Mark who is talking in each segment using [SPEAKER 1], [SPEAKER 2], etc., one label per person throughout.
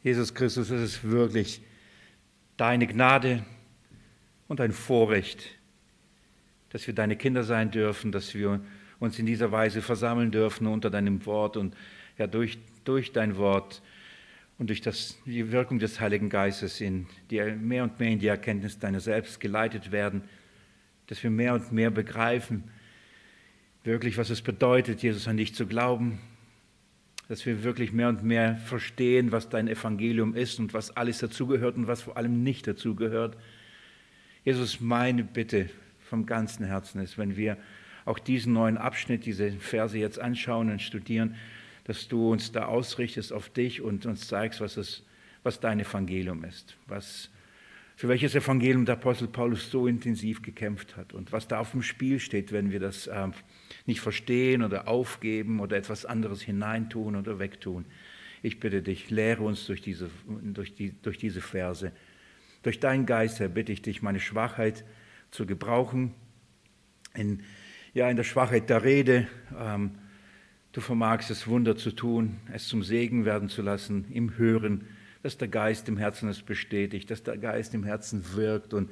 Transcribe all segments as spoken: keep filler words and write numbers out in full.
[SPEAKER 1] Jesus Christus, es ist wirklich deine Gnade und ein Vorrecht, dass wir deine Kinder sein dürfen, dass wir uns in dieser Weise versammeln dürfen unter deinem Wort und ja, durch, durch dein Wort und durch das, die Wirkung des Heiligen Geistes in die, mehr und mehr in die Erkenntnis deiner selbst geleitet werden, dass wir mehr und mehr begreifen, wirklich, was es bedeutet, Jesus an dich zu glauben, dass wir wirklich mehr und mehr verstehen, was dein Evangelium ist und was alles dazugehört und was vor allem nicht dazugehört. Jesus, meine Bitte vom ganzen Herzen ist, wenn wir auch diesen neuen Abschnitt, diese Verse jetzt anschauen und studieren, dass du uns da ausrichtest auf dich und uns zeigst, was, es, was dein Evangelium ist, was, für welches Evangelium der Apostel Paulus so intensiv gekämpft hat und was da auf dem Spiel steht, wenn wir das äh, nicht verstehen oder aufgeben oder etwas anderes hineintun oder wegtun. Ich bitte dich, lehre uns durch diese, durch die, durch diese Verse. Durch deinen Geist, Herr, bitte ich dich, meine Schwachheit zu gebrauchen, in, ja, in der Schwachheit der Rede. Ähm, du vermagst es, Wunder zu tun, es zum Segen werden zu lassen, im Hören, dass der Geist im Herzen es bestätigt, dass der Geist im Herzen wirkt und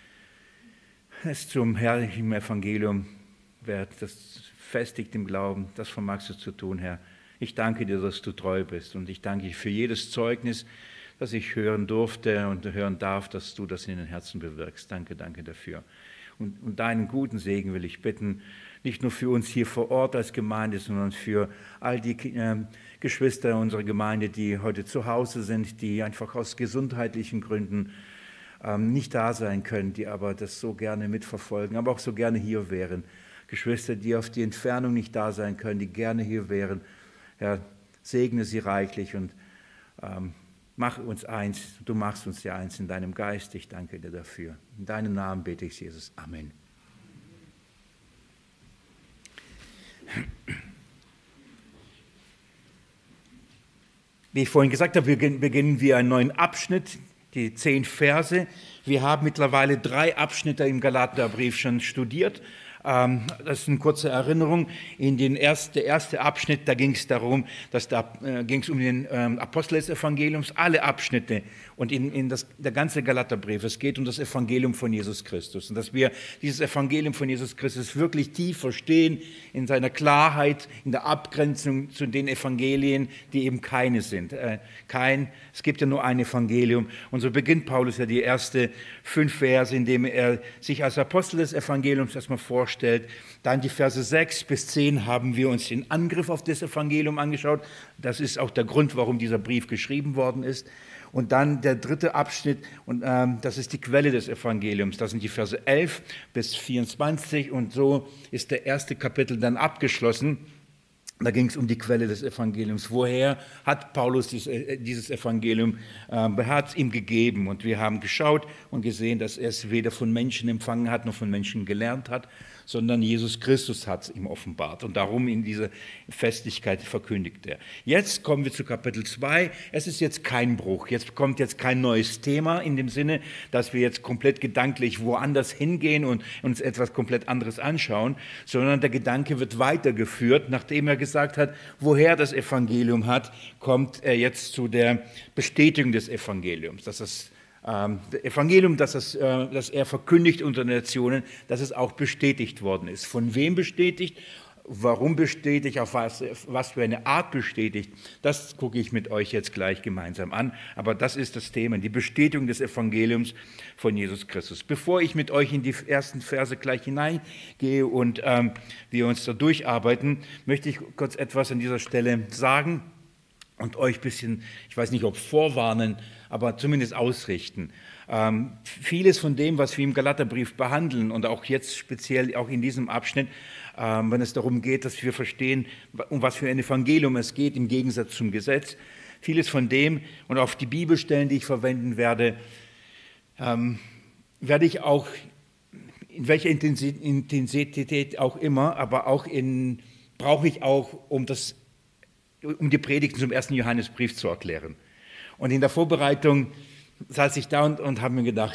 [SPEAKER 1] es zum herrlichen Evangelium wird, das festigt im Glauben, das vermagst du zu tun, Herr. Ich danke dir, dass du treu bist und ich danke dir für jedes Zeugnis, das ich hören durfte und hören darf, dass du das in den Herzen bewirkst. Danke, danke dafür. Und, und deinen guten Segen will ich bitten, nicht nur für uns hier vor Ort als Gemeinde, sondern für all die äh, Geschwister unserer Gemeinde, die heute zu Hause sind, die einfach aus gesundheitlichen Gründen ähm, nicht da sein können, die aber das so gerne mitverfolgen, aber auch so gerne hier wären. Geschwister, die auf die Entfernung nicht da sein können, die gerne hier wären. Herr, segne sie reichlich und ähm, mach uns eins. Du machst uns ja eins in deinem Geist. Ich danke dir dafür. In deinem Namen bete ich, Jesus. Amen. Wie ich vorhin gesagt habe, beginnen wir einen neuen Abschnitt, die zehn Verse. Wir haben mittlerweile drei Abschnitte im Galaterbrief schon studiert. Das ist eine kurze Erinnerung. In den ersten, der erste Abschnitt, da ging es darum, dass da äh, ging es um den ähm, Apostel des Evangeliums, alle Abschnitte und in, in das, der ganze Galaterbrief. Es geht um das Evangelium von Jesus Christus und dass wir dieses Evangelium von Jesus Christus wirklich tief verstehen in seiner Klarheit, in der Abgrenzung zu den Evangelien, die eben keine sind. Äh, kein, es gibt ja nur ein Evangelium. Und so beginnt Paulus ja die ersten fünf Verse, indem er sich als Apostel des Evangeliums erstmal vorstellt. Dann die Verse sechs bis zehn haben wir uns den Angriff auf das Evangelium angeschaut. Das ist auch der Grund, warum dieser Brief geschrieben worden ist. Und dann der dritte Abschnitt, und ähm, das ist die Quelle des Evangeliums. Das sind die Verse elf bis vierundzwanzig und so ist der erste Kapitel dann abgeschlossen. Da ging es um die Quelle des Evangeliums. Woher hat Paulus dieses Evangelium, wer hat es ihm gegeben? Und wir haben geschaut und gesehen, dass er es weder von Menschen empfangen hat, noch von Menschen gelernt hat, sondern Jesus Christus hat es ihm offenbart. Und darum in dieser Festigkeit verkündigt er. Jetzt kommen wir zu Kapitel zwei. Es ist jetzt kein Bruch. Jetzt kommt jetzt kein neues Thema in dem Sinne, dass wir jetzt komplett gedanklich woanders hingehen und uns etwas komplett anderes anschauen, sondern der Gedanke wird weitergeführt, nachdem er gesagt hat, woher das Evangelium hat, kommt er jetzt zu der Bestätigung des Evangeliums, dass das ähm, Evangelium, dass, es, äh, dass er verkündigt unter den Nationen, dass es auch bestätigt worden ist. Von wem bestätigt? Warum bestätigt, auf was, was für eine Art bestätigt, das gucke ich mit euch jetzt gleich gemeinsam an. Aber das ist das Thema, die Bestätigung des Evangeliums von Jesus Christus. Bevor ich mit euch in die ersten Verse gleich hineingehe und ähm, wir uns da durcharbeiten, möchte ich kurz etwas an dieser Stelle sagen und euch ein bisschen, ich weiß nicht, ob vorwarnen, aber zumindest ausrichten. Ähm, vieles von dem, was wir im Galaterbrief behandeln und auch jetzt speziell auch in diesem Abschnitt, ähm, wenn es darum geht, dass wir verstehen, um was für ein Evangelium es geht im Gegensatz zum Gesetz, vieles von dem und auf die Bibelstellen, die ich verwenden werde, ähm, werde ich auch in welcher Intensität auch immer, aber auch in, brauche ich auch, um, das, um die Predigten zum ersten Johannesbrief zu erklären. Und in der Vorbereitung saß ich da und, und habe mir gedacht,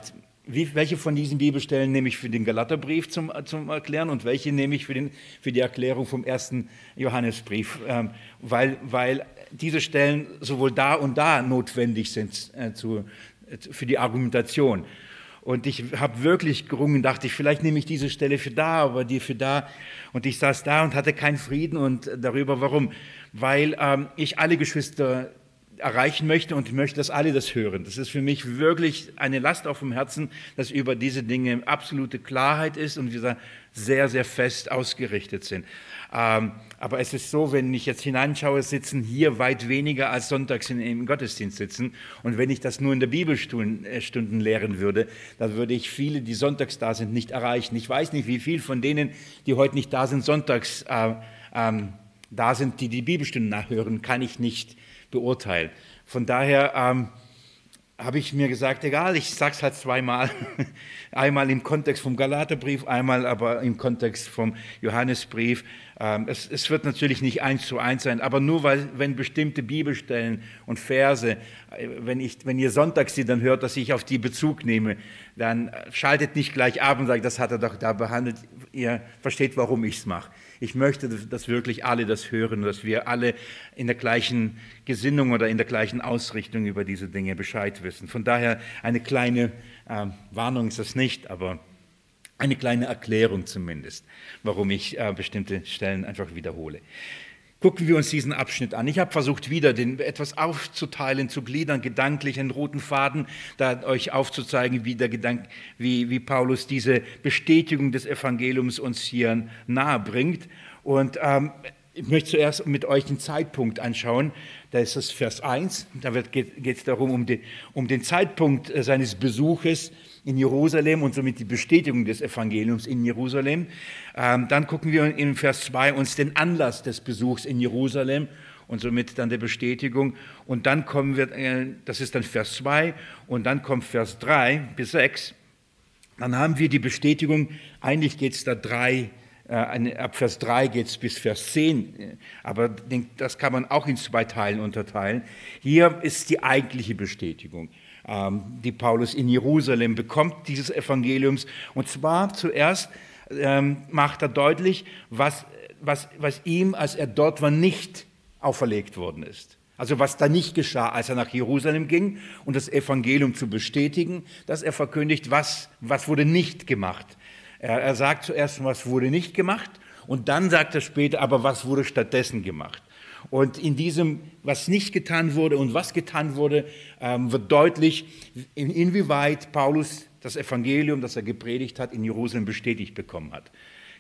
[SPEAKER 1] wie, welche von diesen Bibelstellen nehme ich für den Galaterbrief zum, zum Erklären und welche nehme ich für, den, für die Erklärung vom ersten Johannesbrief, ähm, weil, weil diese Stellen sowohl da und da notwendig sind äh, zu, äh, für die Argumentation. Und ich habe wirklich gerungen, dachte ich, vielleicht nehme ich diese Stelle für da, aber die für da. Und ich saß da und hatte keinen Frieden und darüber, warum? Weil ähm, ich alle Geschwister erreichen möchte und ich möchte, dass alle das hören. Das ist für mich wirklich eine Last auf dem Herzen, dass über diese Dinge absolute Klarheit ist und wir sehr, sehr fest ausgerichtet sind. Ähm, aber es ist so, wenn ich jetzt hineinschaue, sitzen hier weit weniger als sonntags im Gottesdienst sitzen. Und wenn ich das nur in der Bibelstunden lehren würde, dann würde ich viele, die sonntags da sind, nicht erreichen. Ich weiß nicht, wie viele von denen, die heute nicht da sind, sonntags äh, ähm, da sind, die die Bibelstunden nachhören, kann ich nicht beurteilen. Von daher ähm, habe ich mir gesagt, egal, ich sage es halt zweimal, einmal im Kontext vom Galaterbrief, einmal aber im Kontext vom Johannesbrief. Ähm, es, es wird natürlich nicht eins zu eins sein, aber nur weil, wenn bestimmte Bibelstellen und Verse, wenn, ich, wenn ihr sonntags sie dann hört, dass ich auf die Bezug nehme, dann schaltet nicht gleich ab und sagt, das hat er doch da behandelt, ihr versteht, warum ich es mache. Ich möchte, dass wirklich alle das hören, dass wir alle in der gleichen Gesinnung oder in der gleichen Ausrichtung über diese Dinge Bescheid wissen. Von daher eine kleine äh, Warnung ist das nicht, aber eine kleine Erklärung zumindest, warum ich äh, bestimmte Stellen einfach wiederhole. Gucken wir uns diesen Abschnitt an. Ich habe versucht, wieder den, etwas aufzuteilen, zu gliedern, gedanklich einen roten Faden, da euch aufzuzeigen, wie, der Gedank, wie, wie Paulus diese Bestätigung des Evangeliums uns hier nahe bringt. Und ähm, ich möchte zuerst mit euch den Zeitpunkt anschauen. Da ist das Vers eins. Da geht es darum, um den, um den Zeitpunkt seines Besuches in Jerusalem und somit die Bestätigung des Evangeliums in Jerusalem. Ähm, dann gucken wir in Vers zwei uns den Anlass des Besuchs in Jerusalem und somit dann der Bestätigung. Und dann kommen wir, äh, das ist dann Vers zwei, und dann kommt Vers drei bis sechs. Dann haben wir die Bestätigung, eigentlich geht es da drei, äh, ab Vers drei geht es bis Vers zehn, aber das kann man auch in zwei Teilen unterteilen. Hier ist die eigentliche Bestätigung, die Paulus in Jerusalem bekommt, dieses Evangeliums. Und zwar zuerst ähm, macht er deutlich, was, was, was ihm, als er dort war, nicht auferlegt worden ist. Also was da nicht geschah, als er nach Jerusalem ging und das Evangelium zu bestätigen, dass er verkündigt, was, was wurde nicht gemacht. Er, er sagt zuerst, was wurde nicht gemacht, und dann sagt er später, aber was wurde stattdessen gemacht. Und in diesem, was nicht getan wurde und was getan wurde, ähm, wird deutlich, in, inwieweit Paulus das Evangelium, das er gepredigt hat, in Jerusalem bestätigt bekommen hat.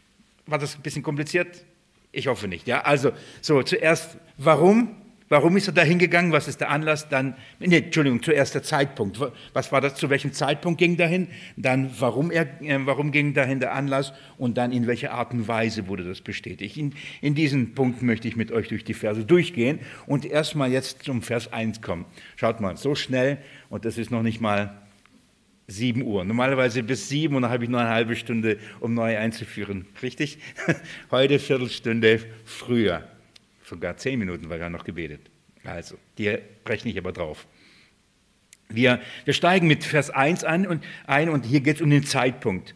[SPEAKER 1] War das ein bisschen kompliziert? Ich hoffe nicht. Ja? Also, so, zuerst, warum? Warum ist er da hingegangen? Was ist der Anlass? Dann, nee, Entschuldigung, zuerst der Zeitpunkt. Was war das? Zu welchem Zeitpunkt ging dahin? Dann, warum, er, äh, warum ging dahin der Anlass? Und dann, in welcher Art und Weise wurde das bestätigt? In, in diesen Punkt möchte ich mit euch durch die Verse durchgehen und erstmal jetzt zum Vers eins kommen. Schaut mal, so schnell, und das ist noch nicht mal sieben Uhr. Normalerweise bis sieben, und dann habe ich nur eine halbe Stunde, um neu einzuführen. Richtig? Heute Viertelstunde früher. Sogar zehn Minuten war ja noch gebetet. Also, die rechne ich aber drauf. Wir, wir steigen mit Vers eins an und, ein und hier geht es um den Zeitpunkt.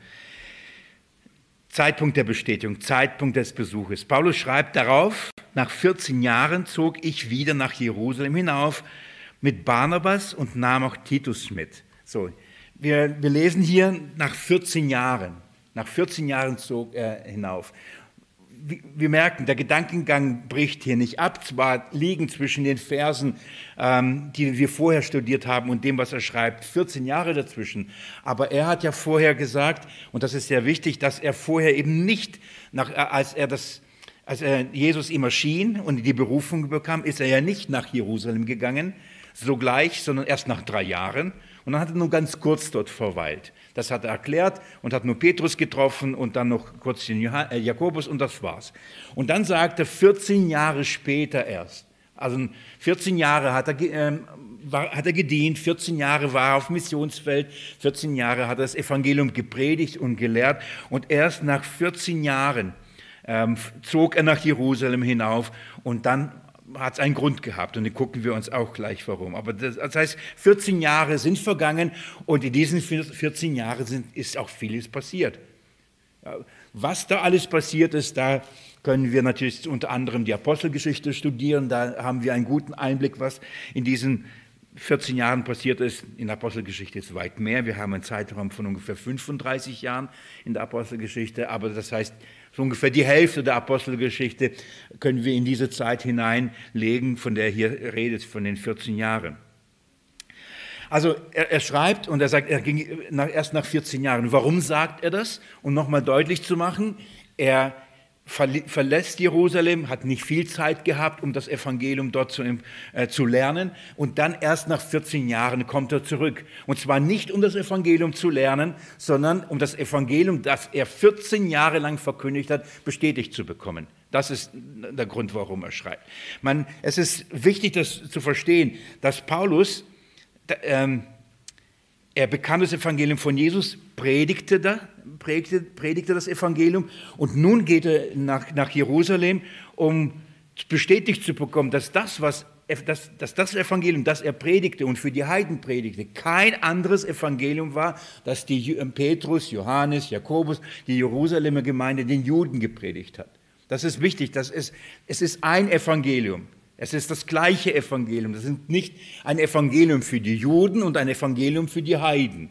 [SPEAKER 1] Zeitpunkt der Bestätigung, Zeitpunkt des Besuches. Paulus schreibt darauf, nach vierzehn Jahren zog ich wieder nach Jerusalem hinauf mit Barnabas und nahm auch Titus mit. So, wir, wir lesen hier nach vierzehn Jahren. Nach vierzehn Jahren zog er hinauf. Wir merken, der Gedankengang bricht hier nicht ab. Zwar liegen zwischen den Versen, ähm, die wir vorher studiert haben, und dem, was er schreibt, vierzehn Jahre dazwischen. Aber er hat ja vorher gesagt, und das ist sehr wichtig, dass er vorher eben nicht, nach, als er das, als er Jesus ihm erschien und die Berufung bekam, ist er ja nicht nach Jerusalem gegangen, sogleich, sondern erst nach drei Jahren. Und dann hat er nur ganz kurz dort verweilt. Das hat er erklärt und hat nur Petrus getroffen und dann noch kurz den Jakobus, und das war's. Und dann sagt er, vierzehn Jahre später erst, also vierzehn Jahre hat er, äh, war, hat er gedient, vierzehn Jahre war er auf Missionsfeld, vierzehn Jahre hat er das Evangelium gepredigt und gelehrt, und erst nach vierzehn Jahren ähm, zog er nach Jerusalem hinauf, und dann hat es einen Grund gehabt und den gucken wir uns auch gleich warum. Aber das, das heißt, vierzehn Jahre sind vergangen und in diesen vierzehn Jahren sind, ist auch vieles passiert. Ja, was da alles passiert ist, da können wir natürlich unter anderem die Apostelgeschichte studieren. Da haben wir einen guten Einblick, was in diesen vierzehn Jahren passiert ist. In der Apostelgeschichte ist weit mehr. Wir haben einen Zeitraum von ungefähr fünfunddreißig Jahren in der Apostelgeschichte, aber das heißt, so ungefähr die Hälfte der Apostelgeschichte können wir in diese Zeit hineinlegen, von der hier redet, von den vierzehn Jahren. Also er, er schreibt und er sagt, er ging nach, erst nach vierzehn Jahren. Warum sagt er das? Um nochmal deutlich zu machen, er verlässt Jerusalem, hat nicht viel Zeit gehabt, um das Evangelium dort zu, äh, zu lernen. Und dann erst nach vierzehn Jahren kommt er zurück. Und zwar nicht, um das Evangelium zu lernen, sondern um das Evangelium, das er vierzehn Jahre lang verkündigt hat, bestätigt zu bekommen. Das ist der Grund, warum er schreibt. Man, es ist wichtig, das zu verstehen, dass Paulus, ähm, er bekannte das Evangelium von Jesus, predigte, da, predigte, predigte das Evangelium und nun geht er nach, nach Jerusalem, um bestätigt zu bekommen, dass das, was, dass, dass das Evangelium, das er predigte und für die Heiden predigte, kein anderes Evangelium war, das die Petrus, Johannes, Jakobus, die Jerusalemer Gemeinde den Juden gepredigt hat. Das ist wichtig, das ist, es ist ein Evangelium. Es ist das gleiche Evangelium. Das ist nicht ein Evangelium für die Juden und ein Evangelium für die Heiden.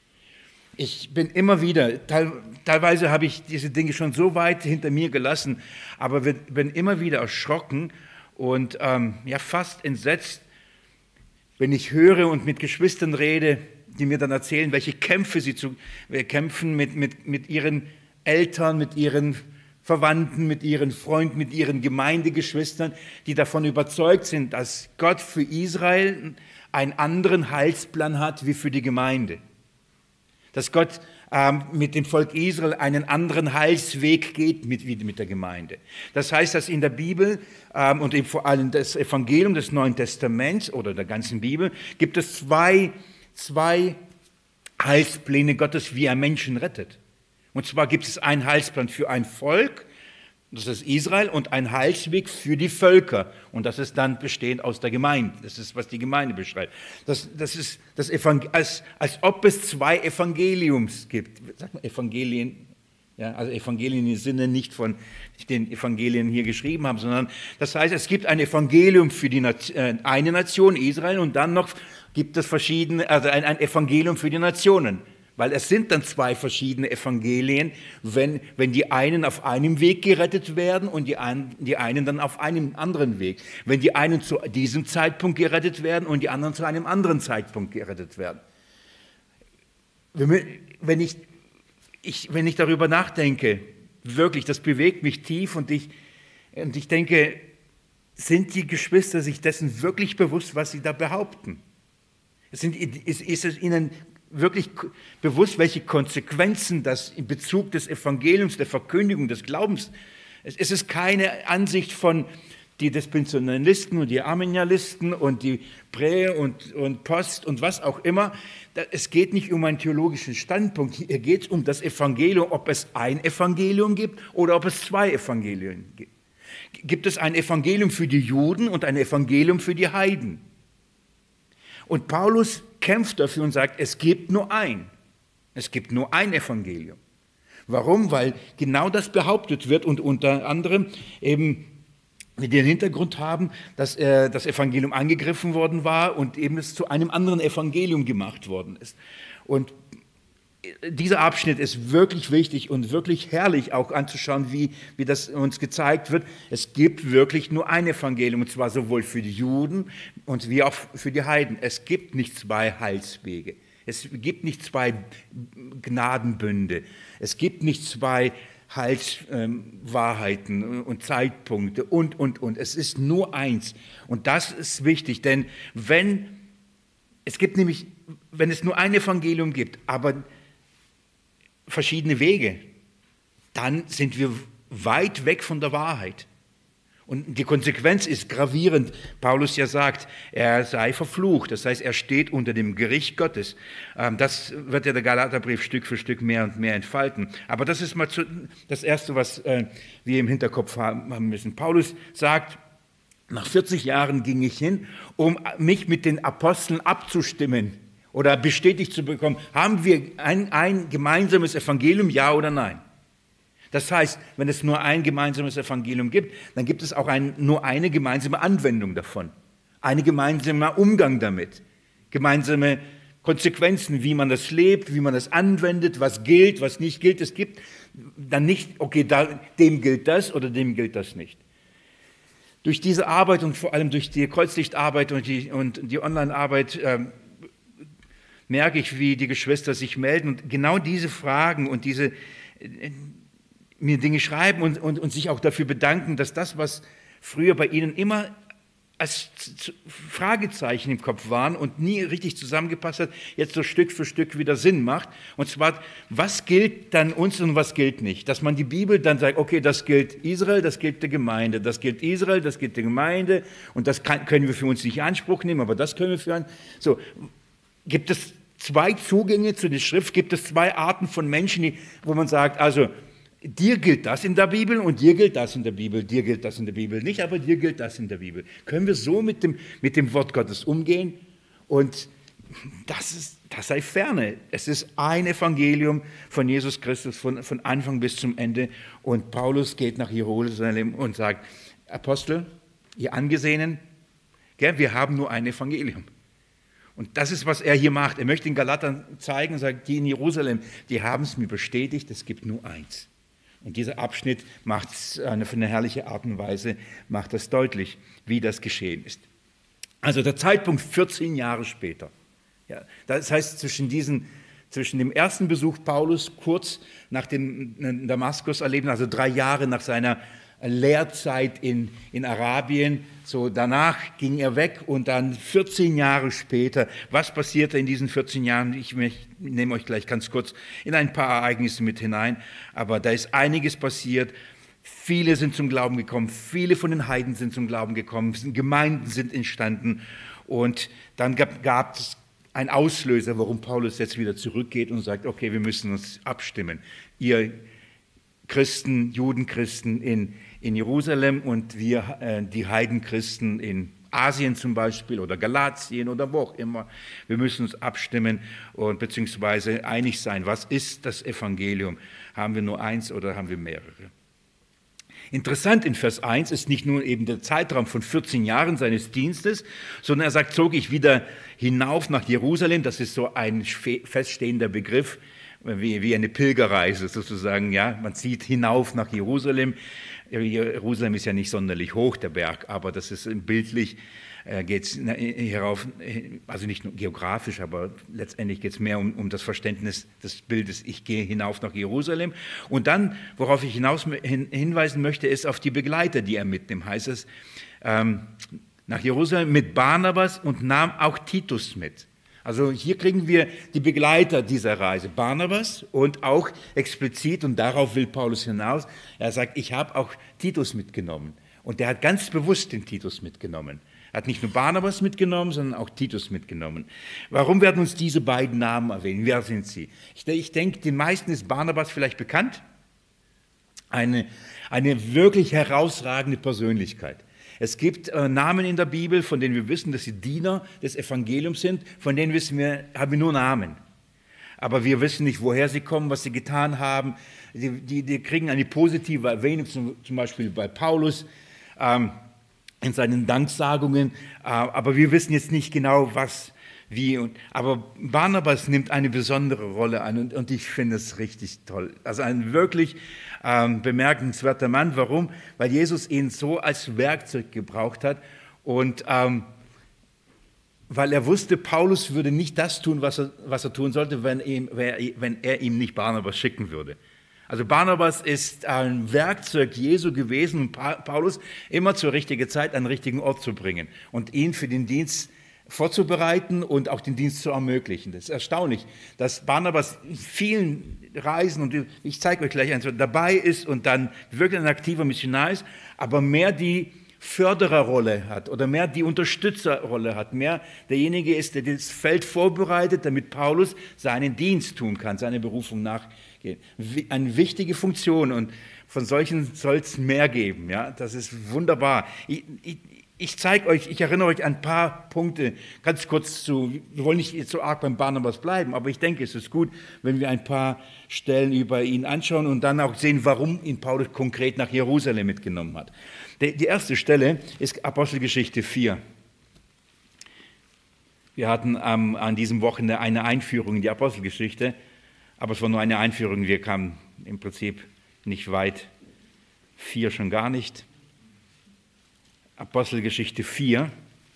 [SPEAKER 1] Ich bin immer wieder, teil, teilweise habe ich diese Dinge schon so weit hinter mir gelassen, aber bin immer wieder erschrocken und ähm, ja fast entsetzt, wenn ich höre und mit Geschwistern rede, die mir dann erzählen, welche Kämpfe sie zu, äh, kämpfen mit, mit, mit ihren Eltern, mit ihren Verwandten, mit ihren Freunden, mit ihren Gemeindegeschwistern, die davon überzeugt sind, dass Gott für Israel einen anderen Heilsplan hat wie für die Gemeinde. Dass Gott ähm, mit dem Volk Israel einen anderen Heilsweg geht mit, wie mit der Gemeinde. Das heißt, dass in der Bibel ähm, und eben vor allem das Evangelium des Neuen Testaments oder der ganzen Bibel gibt es zwei, zwei Heilspläne Gottes, wie er Menschen rettet. Und zwar gibt es einen Heilsplan für ein Volk, das ist Israel, und einen Heilsweg für die Völker. Und das ist dann bestehend aus der Gemeinde. Das ist, was die Gemeinde beschreibt. Das, das ist das Evangel- als, als ob es zwei Evangeliums gibt. Sag mal Evangelien. Ja, also Evangelien im Sinne nicht von den Evangelien hier geschrieben haben, sondern das heißt, es gibt ein Evangelium für die Nation, äh, eine Nation, Israel, und dann noch gibt es verschiedene, also ein, ein Evangelium für die Nationen. Weil es sind dann zwei verschiedene Evangelien, wenn, wenn die einen auf einem Weg gerettet werden und die, ein, die einen dann auf einem anderen Weg. Wenn die einen zu diesem Zeitpunkt gerettet werden und die anderen zu einem anderen Zeitpunkt gerettet werden. Wenn ich, ich, wenn ich darüber nachdenke, wirklich, das bewegt mich tief und ich, und ich denke, sind die Geschwister sich dessen wirklich bewusst, was sie da behaupten? Sind, ist, ist es ihnen wirklich bewusst, welche Konsequenzen das in Bezug des Evangeliums, der Verkündigung, des Glaubens, es ist keine Ansicht von die Dispensationalisten und die Arminianisten und die Prä- und, und Post und was auch immer. Es geht nicht um einen theologischen Standpunkt, hier geht es um das Evangelium, ob es ein Evangelium gibt oder ob es zwei Evangelien gibt. Gibt es ein Evangelium für die Juden und ein Evangelium für die Heiden? Und Paulus kämpft dafür und sagt, es gibt nur ein. Es gibt nur ein Evangelium. Warum? Weil genau das behauptet wird und unter anderem eben wir den Hintergrund haben, dass äh, das Evangelium angegriffen worden war und eben es zu einem anderen Evangelium gemacht worden ist. Und dieser Abschnitt ist wirklich wichtig und wirklich herrlich auch anzuschauen, wie, wie das uns gezeigt wird. Es gibt wirklich nur ein Evangelium, und zwar sowohl für die Juden und wie auch für die Heiden. Es gibt nicht zwei Heilswege. Es gibt nicht zwei Gnadenbünde. Es gibt nicht zwei Heilswahrheiten ähm, und Zeitpunkte und, und, und. Es ist nur eins. Und das ist wichtig, denn wenn, es gibt nämlich, wenn es nur ein Evangelium gibt, aber verschiedene Wege, dann sind wir weit weg von der Wahrheit. Und die Konsequenz ist gravierend. Paulus ja sagt, er sei verflucht. Das heißt, er steht unter dem Gericht Gottes. Das wird ja der Galaterbrief Stück für Stück mehr und mehr entfalten. Aber das ist mal das Erste, was wir im Hinterkopf haben müssen. Paulus sagt, Nach vierzig Jahren ging ich hin, um mich mit den Aposteln abzustimmen oder bestätigt zu bekommen, haben wir ein, ein gemeinsames Evangelium, ja oder nein? Das heißt, wenn es nur ein gemeinsames Evangelium gibt, dann gibt es auch ein, nur eine gemeinsame Anwendung davon, ein gemeinsamer Umgang damit, gemeinsame Konsequenzen, wie man das lebt, wie man das anwendet, was gilt, was nicht gilt. Es gibt dann nicht, okay, da, dem gilt das oder dem gilt das nicht. Durch diese Arbeit und vor allem durch die Kreuzlichtarbeit und die, und die Online-Arbeit äh, merke ich, wie die Geschwister sich melden und genau diese Fragen und diese äh, mir Dinge schreiben und, und, und sich auch dafür bedanken, dass das, was früher bei ihnen immer als Fragezeichen im Kopf waren und nie richtig zusammengepasst hat, jetzt so Stück für Stück wieder Sinn macht. Und zwar, was gilt dann uns und was gilt nicht? Dass man die Bibel dann sagt, okay, das gilt Israel, das gilt der Gemeinde, das gilt Israel, das gilt der Gemeinde und das kann, können wir für uns nicht in Anspruch nehmen, aber das können wir für uns. So, gibt es zwei Zugänge zu der Schrift, gibt es zwei Arten von Menschen, die, wo man sagt, also dir gilt das in der Bibel und dir gilt das in der Bibel, dir gilt das in der Bibel nicht, aber dir gilt das in der Bibel. Können wir so mit dem, mit dem Wort Gottes umgehen? Und das, ist, das sei ferne. Es ist ein Evangelium von Jesus Christus von, von Anfang bis zum Ende. Und Paulus geht nach Jerusalem und sagt, Apostel, ihr Angesehenen, gell, wir haben nur ein Evangelium. Und das ist, was er hier macht. Er möchte den Galatern zeigen und sagt, die in Jerusalem, die haben es mir bestätigt, es gibt nur eins. Und dieser Abschnitt macht es auf eine herrliche Art und Weise, macht das deutlich, wie das geschehen ist. Also der Zeitpunkt vierzehn Jahre später. Ja, das heißt, zwischen, diesen, zwischen dem ersten Besuch Paulus, kurz nach dem Damaskus-Erleben, also drei Jahre nach seiner Lehrzeit in, in Arabien, so danach ging er weg und dann vierzehn Jahre später, was passierte in diesen vierzehn Jahren? Ich, ich nehme euch gleich ganz kurz in ein paar Ereignisse mit hinein, aber da ist einiges passiert. Viele sind zum Glauben gekommen, viele von den Heiden sind zum Glauben gekommen, Gemeinden sind entstanden und dann gab, gab es einen Auslöser, warum Paulus jetzt wieder zurückgeht und sagt, okay, wir müssen uns abstimmen. Ihr Christen, Judenchristen in, in Jerusalem und wir, äh, die Heidenchristen in Asien zum Beispiel oder Galatien oder wo auch immer. Wir müssen uns abstimmen und beziehungsweise einig sein. Was ist das Evangelium? Haben wir nur eins oder haben wir mehrere? Interessant in Vers eins ist nicht nur eben der Zeitraum von vierzehn Jahren seines Dienstes, sondern er sagt, zog ich wieder hinauf nach Jerusalem. Das ist so ein feststehender Begriff, Wie, wie eine Pilgerreise sozusagen, ja, man zieht hinauf nach Jerusalem. Jerusalem ist ja nicht sonderlich hoch, der Berg, aber das ist bildlich, äh, geht es herauf, also nicht nur geografisch, aber letztendlich geht es mehr um, um das Verständnis des Bildes, ich gehe hinauf nach Jerusalem. Und dann, worauf ich hinaus hin, hinweisen möchte, ist auf die Begleiter, die er mitnimmt, heißt es, ähm, nach Jerusalem mit Barnabas und nahm auch Titus mit. Also hier kriegen wir die Begleiter dieser Reise, Barnabas und auch explizit, und darauf will Paulus hinaus, er sagt, ich habe auch Titus mitgenommen. Und der hat ganz bewusst den Titus mitgenommen. Er hat nicht nur Barnabas mitgenommen, sondern auch Titus mitgenommen. Warum werden uns diese beiden Namen erwähnen? Wer sind sie? Ich, ich denke, den meisten ist Barnabas vielleicht bekannt. Eine, eine wirklich herausragende Persönlichkeit. Es gibt äh, Namen in der Bibel, von denen wir wissen, dass sie Diener des Evangeliums sind, von denen wissen wir, haben wir nur Namen. Aber wir wissen nicht, woher sie kommen, was sie getan haben. Die, die, die kriegen eine positive Erwähnung, zum, zum Beispiel bei Paulus ähm, in seinen Danksagungen. Äh, aber wir wissen jetzt nicht genau, was, wie. Und, aber Barnabas nimmt eine besondere Rolle an und, und ich finde es richtig toll. Also ein wirklich ähm, bemerkenswerter Mann. Warum? Weil Jesus ihn so als Werkzeug gebraucht hat und ähm, weil er wusste, Paulus würde nicht das tun, was er, was er tun sollte, wenn, ihm, wenn er ihm nicht Barnabas schicken würde. Also Barnabas ist ein Werkzeug Jesu gewesen, um Paulus immer zur richtigen Zeit an den richtigen Ort zu bringen und ihn für den Dienst vorzubereiten und auch den Dienst zu ermöglichen. Das ist erstaunlich, dass Barnabas in vielen Reisen, und ich zeige euch gleich eins, dabei ist und dann wirklich ein aktiver Missionar ist, aber mehr die Fördererrolle hat oder mehr die Unterstützerrolle hat, mehr derjenige ist, der das Feld vorbereitet, damit Paulus seinen Dienst tun kann, seine Berufung nachgehen. Eine wichtige Funktion und von solchen soll es mehr geben. Ja? Das ist wunderbar. Ich, ich, ich zeige euch, ich erinnere euch an ein paar Punkte, ganz kurz zu, wir wollen nicht jetzt so arg beim Barnabas bleiben, aber ich denke, es ist gut, wenn wir ein paar Stellen über ihn anschauen und dann auch sehen, warum ihn Paulus konkret nach Jerusalem mitgenommen hat. Die erste Stelle ist Apostelgeschichte vier. Wir hatten ähm, an diesem Wochenende eine Einführung in die Apostelgeschichte, aber es war nur eine Einführung, wir kamen im Prinzip nicht weit, vier schon gar nicht. Apostelgeschichte vier,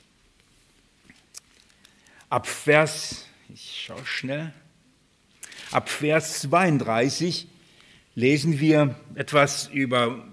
[SPEAKER 1] ab Vers, ich schaue schnell, ab Vers zweiunddreißig lesen wir etwas über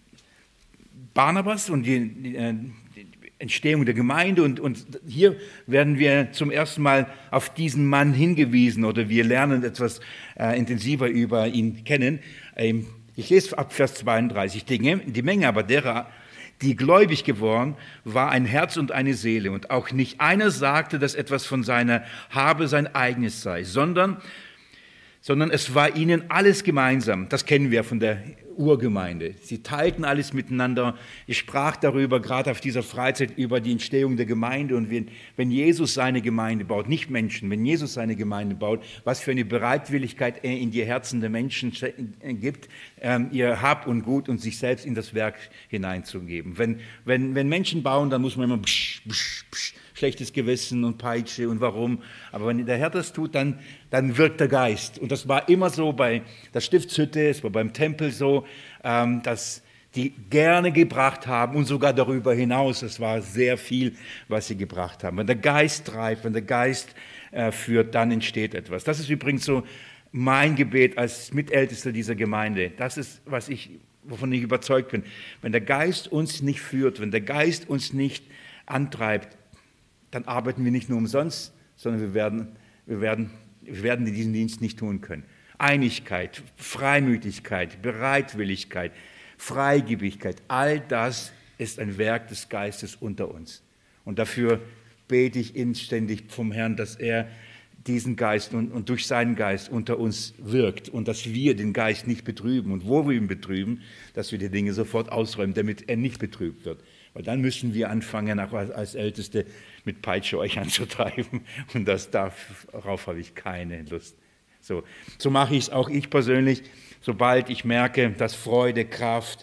[SPEAKER 1] Barnabas und die, die, die Entstehung der Gemeinde und, und hier werden wir zum ersten Mal auf diesen Mann hingewiesen oder wir lernen etwas äh, intensiver über ihn kennen. Ähm, ich lese ab Vers zweiunddreißig, die, die Menge aber derer, die gläubig geworden, war ein Herz und eine Seele. Und auch nicht einer sagte, dass etwas von seiner Habe sein eigenes sei, sondern, sondern es war ihnen alles gemeinsam. Das kennen wir von der Urgemeinde. Sie teilten alles miteinander. Ich sprach darüber, gerade auf dieser Freizeit, über die Entstehung der Gemeinde. Und wenn, wenn Jesus seine Gemeinde baut, nicht Menschen, wenn Jesus seine Gemeinde baut, was für eine Bereitwilligkeit er in die Herzen der Menschen gibt, ähm, ihr Hab und Gut und sich selbst in das Werk hineinzugeben. Wenn, wenn, wenn Menschen bauen, dann muss man immer psch, psch, psch, schlechtes Gewissen und Peitsche und warum. Aber wenn der Herr das tut, dann, dann wirkt der Geist. Und das war immer so bei der Stiftshütte, es war beim Tempel so, ähm, dass die gerne gebracht haben und sogar darüber hinaus. Es war sehr viel, was sie gebracht haben. Wenn der Geist treibt, wenn der Geist äh, führt, dann entsteht etwas. Das ist übrigens so mein Gebet als Mitältester dieser Gemeinde. Das ist, was ich, wovon ich überzeugt bin. Wenn der Geist uns nicht führt, wenn der Geist uns nicht antreibt, dann arbeiten wir nicht nur umsonst, sondern wir werden, wir werden, wir werden diesen Dienst nicht tun können. Einigkeit, Freimütigkeit, Bereitwilligkeit, Freigebigkeit, all das ist ein Werk des Geistes unter uns. Und dafür bete ich inständig vom Herrn, dass er diesen Geist und, und durch seinen Geist unter uns wirkt und dass wir den Geist nicht betrüben. Und wo wir ihn betrüben, dass wir die Dinge sofort ausräumen, damit er nicht betrübt wird. Weil dann müssen wir anfangen, auch als Älteste mit Peitsche euch anzutreiben. Und das, darauf habe ich keine Lust. So, so mache ich es auch ich persönlich. Sobald ich merke, dass Freude, Kraft,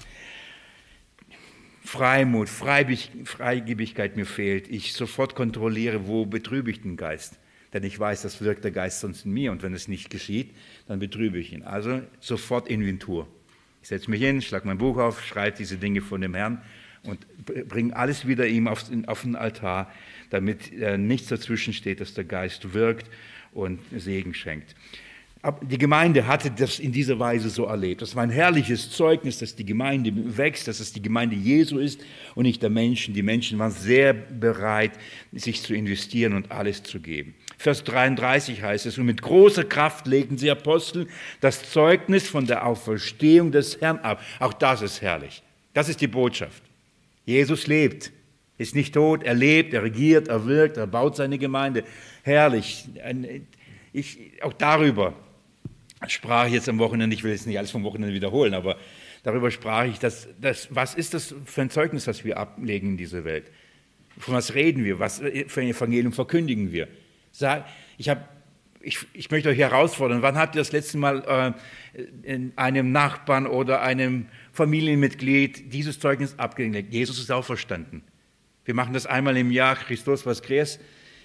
[SPEAKER 1] Freimut, Freigebigkeit mir fehlt, ich sofort kontrolliere, wo betrübe ich den Geist. Denn ich weiß, das wirkt der Geist sonst in mir. Und wenn es nicht geschieht, dann betrübe ich ihn. Also sofort Inventur. Ich setze mich hin, schlage mein Buch auf, schreibe diese Dinge von dem Herrn und bringe alles wieder ihm auf, auf den Altar, damit äh, nichts dazwischen steht, dass der Geist wirkt und Segen schenkt. Aber die Gemeinde hatte das in dieser Weise so erlebt. Das war ein herrliches Zeugnis, dass die Gemeinde wächst, dass es die Gemeinde Jesu ist und nicht der Menschen. Die Menschen waren sehr bereit, sich zu investieren und alles zu geben. Vers dreiunddreißig heißt es, und mit großer Kraft legten sie Apostel das Zeugnis von der Auferstehung des Herrn ab. Auch das ist herrlich. Das ist die Botschaft. Jesus lebt, ist nicht tot, er lebt, er regiert, er wirkt, er baut seine Gemeinde. Herrlich. Ich, auch darüber sprach ich jetzt am Wochenende, ich will jetzt nicht alles vom Wochenende wiederholen, aber darüber sprach ich, dass, dass, was ist das für ein Zeugnis, das wir ablegen in dieser Welt? Von was reden wir? Was für ein Evangelium verkündigen wir? Ich, hab, ich, ich möchte euch herausfordern, wann habt ihr das letzte Mal äh, in einem Nachbarn oder einem Familienmitglied dieses Zeugnis abgelegt? Jesus ist auferstanden. Wir machen das einmal im Jahr, Christus was Kreis.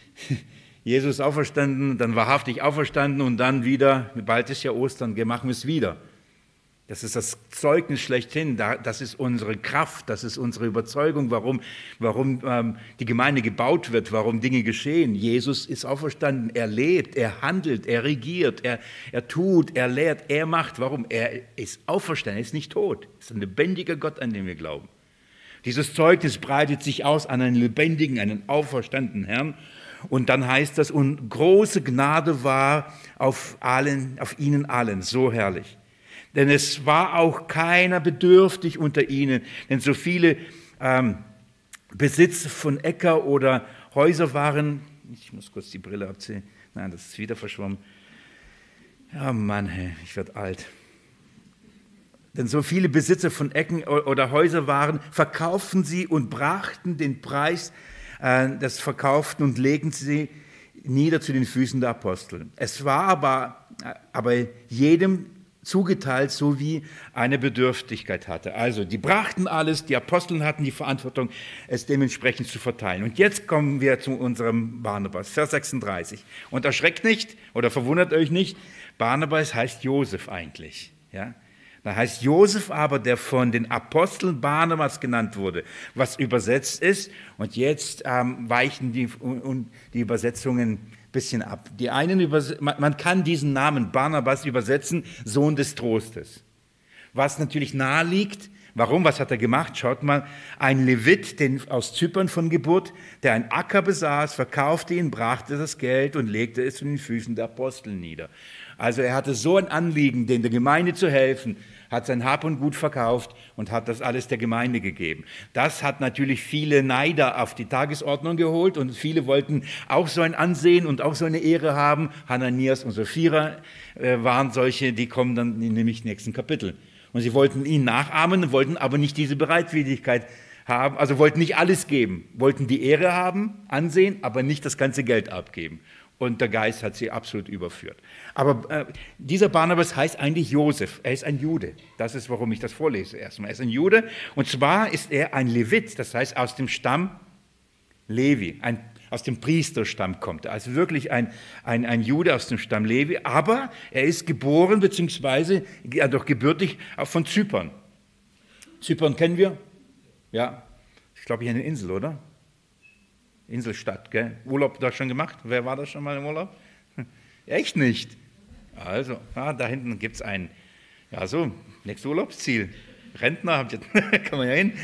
[SPEAKER 1] Jesus ist auferstanden, dann wahrhaftig auferstanden und dann wieder, bald ist ja Ostern, machen wir es wieder. Das ist das Zeugnis schlechthin, das ist unsere Kraft, das ist unsere Überzeugung, warum, warum ähm, die Gemeinde gebaut wird, warum Dinge geschehen. Jesus ist auferstanden, er lebt, er handelt, er regiert, er, er tut, er lehrt, er macht. Warum? Er ist auferstanden, er ist nicht tot. Es ist ein lebendiger Gott, an den wir glauben. Dieses Zeugnis breitet sich aus an einen lebendigen, einen auferstandenen Herrn. Und dann heißt das, und große Gnade war auf allen, auf ihnen allen, so herrlich. Denn es war auch keiner bedürftig unter ihnen, denn so viele ähm, Besitz von Äcker oder Häuser waren, ich muss kurz die Brille abziehen, nein, das ist wieder verschwommen. Ja Mann, hey, ich werde alt. denn so viele Besitzer von Ecken oder Häuser waren, verkauften sie und brachten den Preis äh, des Verkauften und legten sie nieder zu den Füßen der Apostel. Es war aber, aber jedem zugeteilt, so wie eine Bedürftigkeit hatte. Also die brachten alles, die Apostel hatten die Verantwortung, es dementsprechend zu verteilen. Und jetzt kommen wir zu unserem Barnabas, Vers sechsunddreißig. Und erschreckt nicht oder verwundert euch nicht, Barnabas heißt Josef eigentlich. Ja? Da heißt Josef aber, der von den Aposteln Barnabas genannt wurde, was übersetzt ist. Und jetzt ähm, weichen die, und die Übersetzungen ein bisschen ab. Die einen übers- man kann diesen Namen Barnabas übersetzen, Sohn des Trostes. Was natürlich nahe liegt, warum, was hat er gemacht? Schaut mal, ein Levit den, aus Zypern von Geburt, der einen Acker besaß, verkaufte ihn, brachte das Geld und legte es zu den Füßen der Apostel nieder. Also er hatte so ein Anliegen, den der Gemeinde zu helfen, hat sein Hab und Gut verkauft und hat das alles der Gemeinde gegeben. Das hat natürlich viele Neider auf die Tagesordnung geholt und viele wollten auch so ein Ansehen und auch so eine Ehre haben. Hananias und Sapphira äh, waren solche, die kommen dann in nämlich nächsten Kapitel. Und sie wollten ihn nachahmen, wollten aber nicht diese Bereitwilligkeit haben, also wollten nicht alles geben, wollten die Ehre haben, Ansehen, aber nicht das ganze Geld abgeben. Und der Geist hat sie absolut überführt. Aber äh, dieser Barnabas heißt eigentlich Josef. Er ist ein Jude. Das ist, warum ich das vorlese erstmal. Er ist ein Jude. Und zwar ist er ein Levit, das heißt aus dem Stamm Levi. Ein, aus dem Priesterstamm kommt er. Also wirklich ein, ein, ein Jude aus dem Stamm Levi. Aber er ist geboren, beziehungsweise ja, doch gebürtig von Zypern. Zypern kennen wir? Ja. Ich glaube, hier eine Insel, oder? Inselstadt, gell? Urlaub da schon gemacht? Wer war da schon mal im Urlaub? Echt nicht. Also, ah, da hinten gibt es einen. Ja, so, nächstes Urlaubsziel. Rentner, kann man ja hin.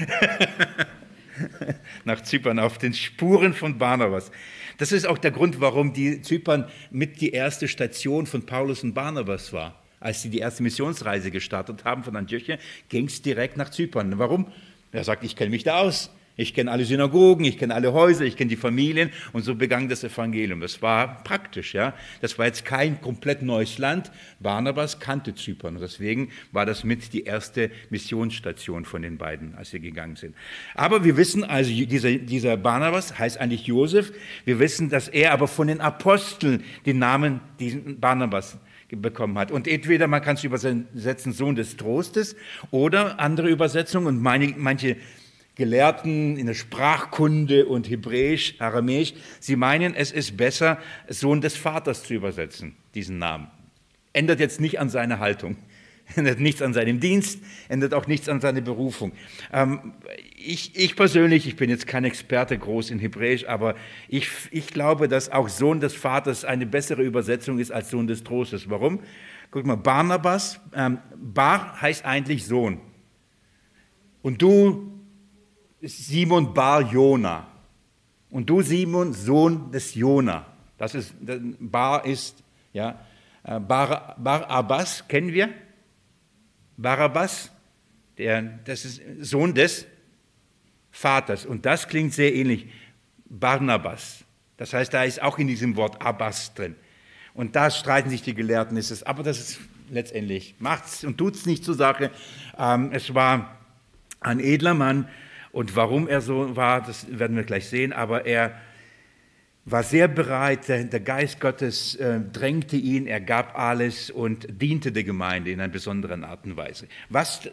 [SPEAKER 1] Nach Zypern, auf den Spuren von Barnabas. Das ist auch der Grund, warum die Zypern mit die erste Station von Paulus und Barnabas war. Als sie die erste Missionsreise gestartet haben von Antiochia, ging es direkt nach Zypern. Warum? Er sagt, ich kenne mich da aus. Ich kenne alle Synagogen, ich kenne alle Häuser, ich kenne die Familien und so begann das Evangelium. Das war praktisch, ja. Das war jetzt kein komplett neues Land. Barnabas kannte Zypern und deswegen war das mit die erste Missionsstation von den beiden, als sie gegangen sind. Aber wir wissen also, dieser, dieser Barnabas heißt eigentlich Josef. Wir wissen, dass er aber von den Aposteln den Namen diesen Barnabas bekommen hat. Und entweder man kann es übersetzen, Sohn des Trostes, oder andere Übersetzungen und meine, manche Gelehrten in der Sprachkunde und Hebräisch, Aramäisch, sie meinen, es ist besser, Sohn des Vaters zu übersetzen, diesen Namen. Ändert jetzt nicht an seiner Haltung, ändert nichts an seinem Dienst, ändert auch nichts an seiner Berufung. Ähm, ich, ich persönlich, ich bin jetzt kein Experte groß in Hebräisch, aber ich, ich glaube, dass auch Sohn des Vaters eine bessere Übersetzung ist als Sohn des Trostes. Warum? Guck mal, Barnabas, ähm, Bar heißt eigentlich Sohn. Und du, Simon Bar Jona. Und du, Simon, Sohn des Jona. Das ist, Bar ist, ja, Bar, Barabbas, kennen wir? Barabbas, der, das ist Sohn des Vaters. Und das klingt sehr ähnlich. Barnabas. Das heißt, da ist auch in diesem Wort Abbas drin. Und da streiten sich die Gelehrten, ist es, aber das ist letztendlich, macht's und tut's nicht zur Sache. Ähm, es war ein edler Mann. Und warum er so war, das werden wir gleich sehen, aber er war sehr bereit, der, der Geist Gottes äh, drängte ihn, er gab alles und diente der Gemeinde in einer besonderen Art und Weise. Was,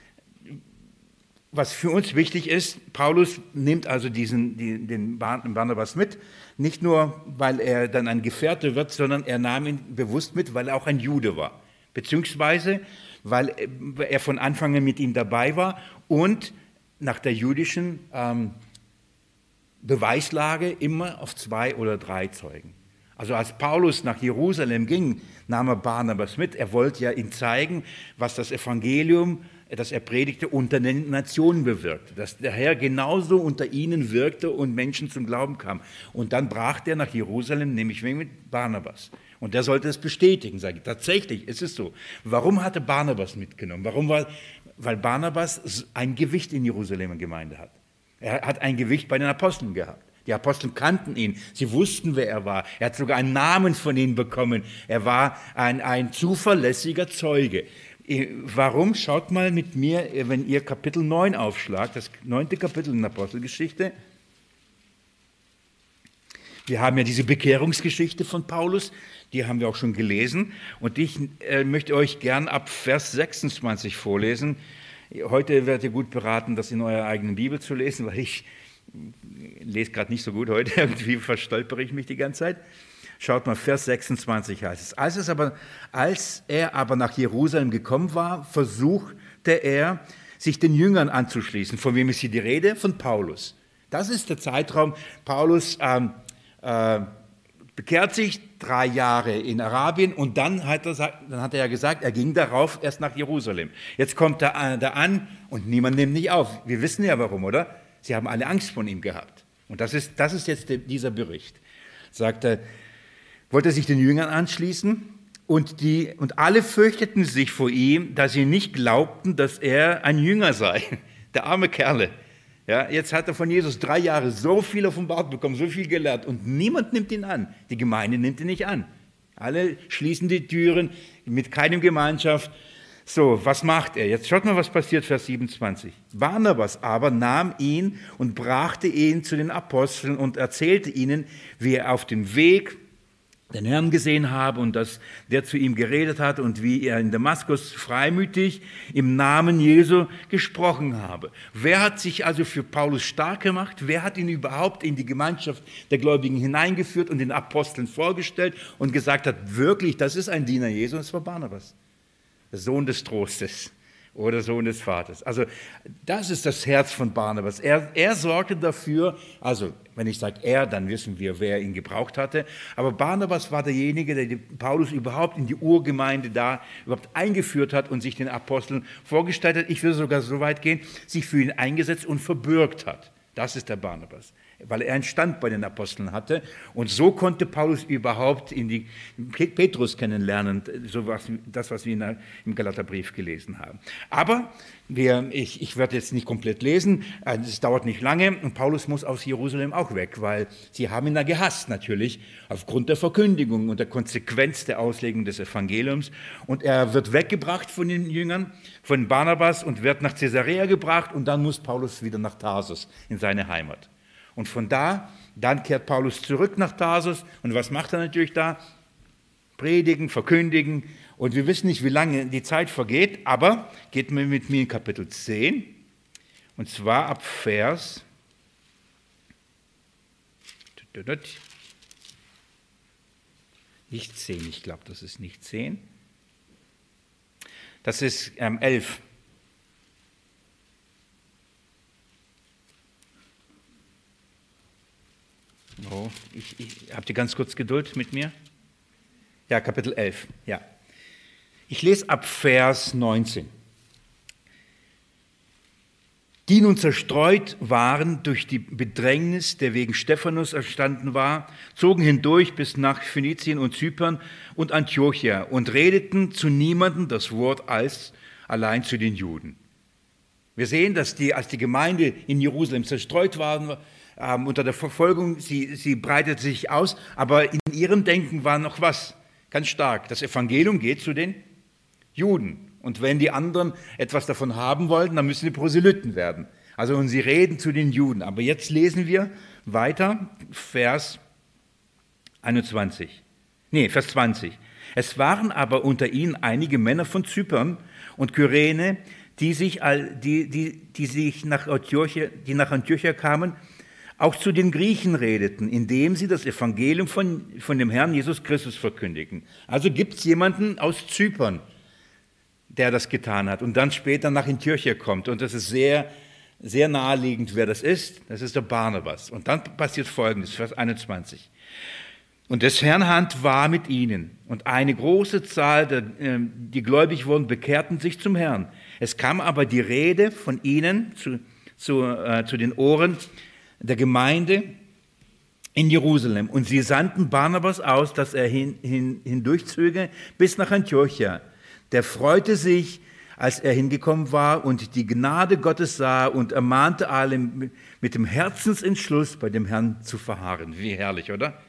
[SPEAKER 1] was für uns wichtig ist, Paulus nimmt also diesen, die, den Barnabas mit, nicht nur, weil er dann ein Gefährte wird, sondern er nahm ihn bewusst mit, weil er auch ein Jude war, beziehungsweise weil er von Anfang an mit ihm dabei war und nach der jüdischen ähm, Beweislage immer auf zwei oder drei Zeugen. Also als Paulus nach Jerusalem ging, nahm er Barnabas mit. Er wollte ja ihm zeigen, was das Evangelium, das er predigte, unter den Nationen bewirkte. Dass der Herr genauso unter ihnen wirkte und Menschen zum Glauben kamen. Und dann brach er nach Jerusalem, nämlich mit Barnabas. Und der sollte es bestätigen, sage ich. Tatsächlich ist es so. Warum hatte Barnabas mitgenommen? Warum war, weil Barnabas ein Gewicht in Jerusalem Gemeinde hat. Er hat ein Gewicht bei den Aposteln gehabt. Die Apostel kannten ihn, sie wussten, wer er war. Er hat sogar einen Namen von ihnen bekommen. Er war ein, ein zuverlässiger Zeuge. Warum? Schaut mal mit mir, wenn ihr Kapitel neun aufschlagt, das neunte Kapitel in der Apostelgeschichte. Wir haben ja diese Bekehrungsgeschichte von Paulus, die haben wir auch schon gelesen. Und ich äh, möchte euch gern ab Vers sechsundzwanzig vorlesen. Heute werdet ihr gut beraten, das in eurer eigenen Bibel zu lesen, weil ich lese gerade nicht so gut heute, irgendwie verstolpere ich mich die ganze Zeit. Schaut mal, Vers sechsundzwanzig heißt es. Als, es aber, als er aber nach Jerusalem gekommen war, versuchte er, sich den Jüngern anzuschließen. Von wem ist hier die Rede? Von Paulus. Das ist der Zeitraum. Paulus ähm, äh, bekehrt sich drei Jahre in Arabien und dann hat, er, dann hat er ja gesagt, er ging darauf erst nach Jerusalem. Jetzt kommt er da an und niemand nimmt nicht auf. Wir wissen ja warum, oder? Sie haben alle Angst von ihm gehabt. Und das ist, das ist jetzt dieser Bericht. Sagt er, wollte sich den Jüngern anschließen und, die, und alle fürchteten sich vor ihm, da sie nicht glaubten, dass er ein Jünger sei. Der arme Kerle. Ja, jetzt hat er von Jesus drei Jahre so viel offenbart bekommen, so viel gelernt und niemand nimmt ihn an. Die Gemeinde nimmt ihn nicht an. Alle schließen die Türen, mit keinem Gemeinschaft. So, was macht er? Jetzt schaut mal, was passiert, Vers siebenundzwanzig. Barnabas aber nahm ihn und brachte ihn zu den Aposteln und erzählte ihnen, wie er auf dem Weg den Herrn gesehen habe und dass der zu ihm geredet hat und wie er in Damaskus freimütig im Namen Jesu gesprochen habe. Wer hat sich also für Paulus stark gemacht? Wer hat ihn überhaupt in die Gemeinschaft der Gläubigen hineingeführt und den Aposteln vorgestellt und gesagt hat, wirklich, das ist ein Diener Jesu, das war Barnabas, der Sohn des Trostes oder Sohn des Vaters. Also das ist das Herz von Barnabas. Er, er sorgte dafür, also wenn ich sage er, dann wissen wir, wer ihn gebraucht hatte. Aber Barnabas war derjenige, der Paulus überhaupt in die Urgemeinde da überhaupt eingeführt hat und sich den Aposteln vorgestellt hat. Ich würde sogar so weit gehen, sich für ihn eingesetzt und verbürgt hat. Das ist der Barnabas, weil er einen Stand bei den Aposteln hatte. Und so konnte Paulus überhaupt in die Petrus kennenlernen, so was, das, was wir in der, im Galaterbrief gelesen haben. Aber wir, ich, ich werde jetzt nicht komplett lesen, es dauert nicht lange und Paulus muss aus Jerusalem auch weg, weil sie haben ihn da gehasst natürlich, aufgrund der Verkündigung und der Konsequenz der Auslegung des Evangeliums. Und er wird weggebracht von den Jüngern, von Barnabas und wird nach Caesarea gebracht und dann muss Paulus wieder nach Tarsus in seine Heimat. Und von da, dann kehrt Paulus zurück nach Tarsus. Und was macht er natürlich da? Predigen, verkündigen. Und wir wissen nicht, wie lange die Zeit vergeht, aber geht mir mit mir in Kapitel zehn. Und zwar ab Vers nicht zehn, ich glaube, das ist nicht zehn. Das ist ähm, elf. Oh, ich, ich, habt ihr ganz kurz Geduld mit mir? Ja, Kapitel elf, ja. Ich lese ab Vers neunzehn. Die nun zerstreut waren durch die Bedrängnis, der wegen Stephanus erstanden war, zogen hindurch bis nach Phönizien und Zypern und Antiochia und redeten zu niemandem das Wort als allein zu den Juden. Wir sehen, dass die, als die Gemeinde in Jerusalem zerstreut waren, ähm, unter der Verfolgung, sie, sie breitete sich aus, aber in ihrem Denken war noch was ganz stark. Das Evangelium geht zu den Juden. Und wenn die anderen etwas davon haben wollten, dann müssen die Proselyten werden. Also und sie reden zu den Juden. Aber jetzt lesen wir weiter, Vers einundzwanzig. Nee, Vers zwanzig. Es waren aber unter ihnen einige Männer von Zypern und Kyrene, die sich, die, die, die sich nach Antiochia, die nach Antiochia kamen, auch zu den Griechen redeten, indem sie das Evangelium von, von dem Herrn Jesus Christus verkündigen. Also gibt es jemanden aus Zypern, der das getan hat und dann später nach Antiochia kommt. Und das ist sehr, sehr naheliegend, wer das ist. Das ist der Barnabas. Und dann passiert Folgendes, Vers einundzwanzig. Und des Herrn Hand war mit ihnen. Und eine große Zahl, der, die gläubig wurden, bekehrten sich zum Herrn. Es kam aber die Rede von ihnen zu, zu, äh, zu den Ohren der Gemeinde in Jerusalem. Und sie sandten Barnabas aus, dass er hin, hin, hindurchzöge bis nach Antiochia. Der freute sich, als er hingekommen war und die Gnade Gottes sah und ermahnte alle mit dem Herzensentschluss bei dem Herrn zu verharren. Wie herrlich, oder?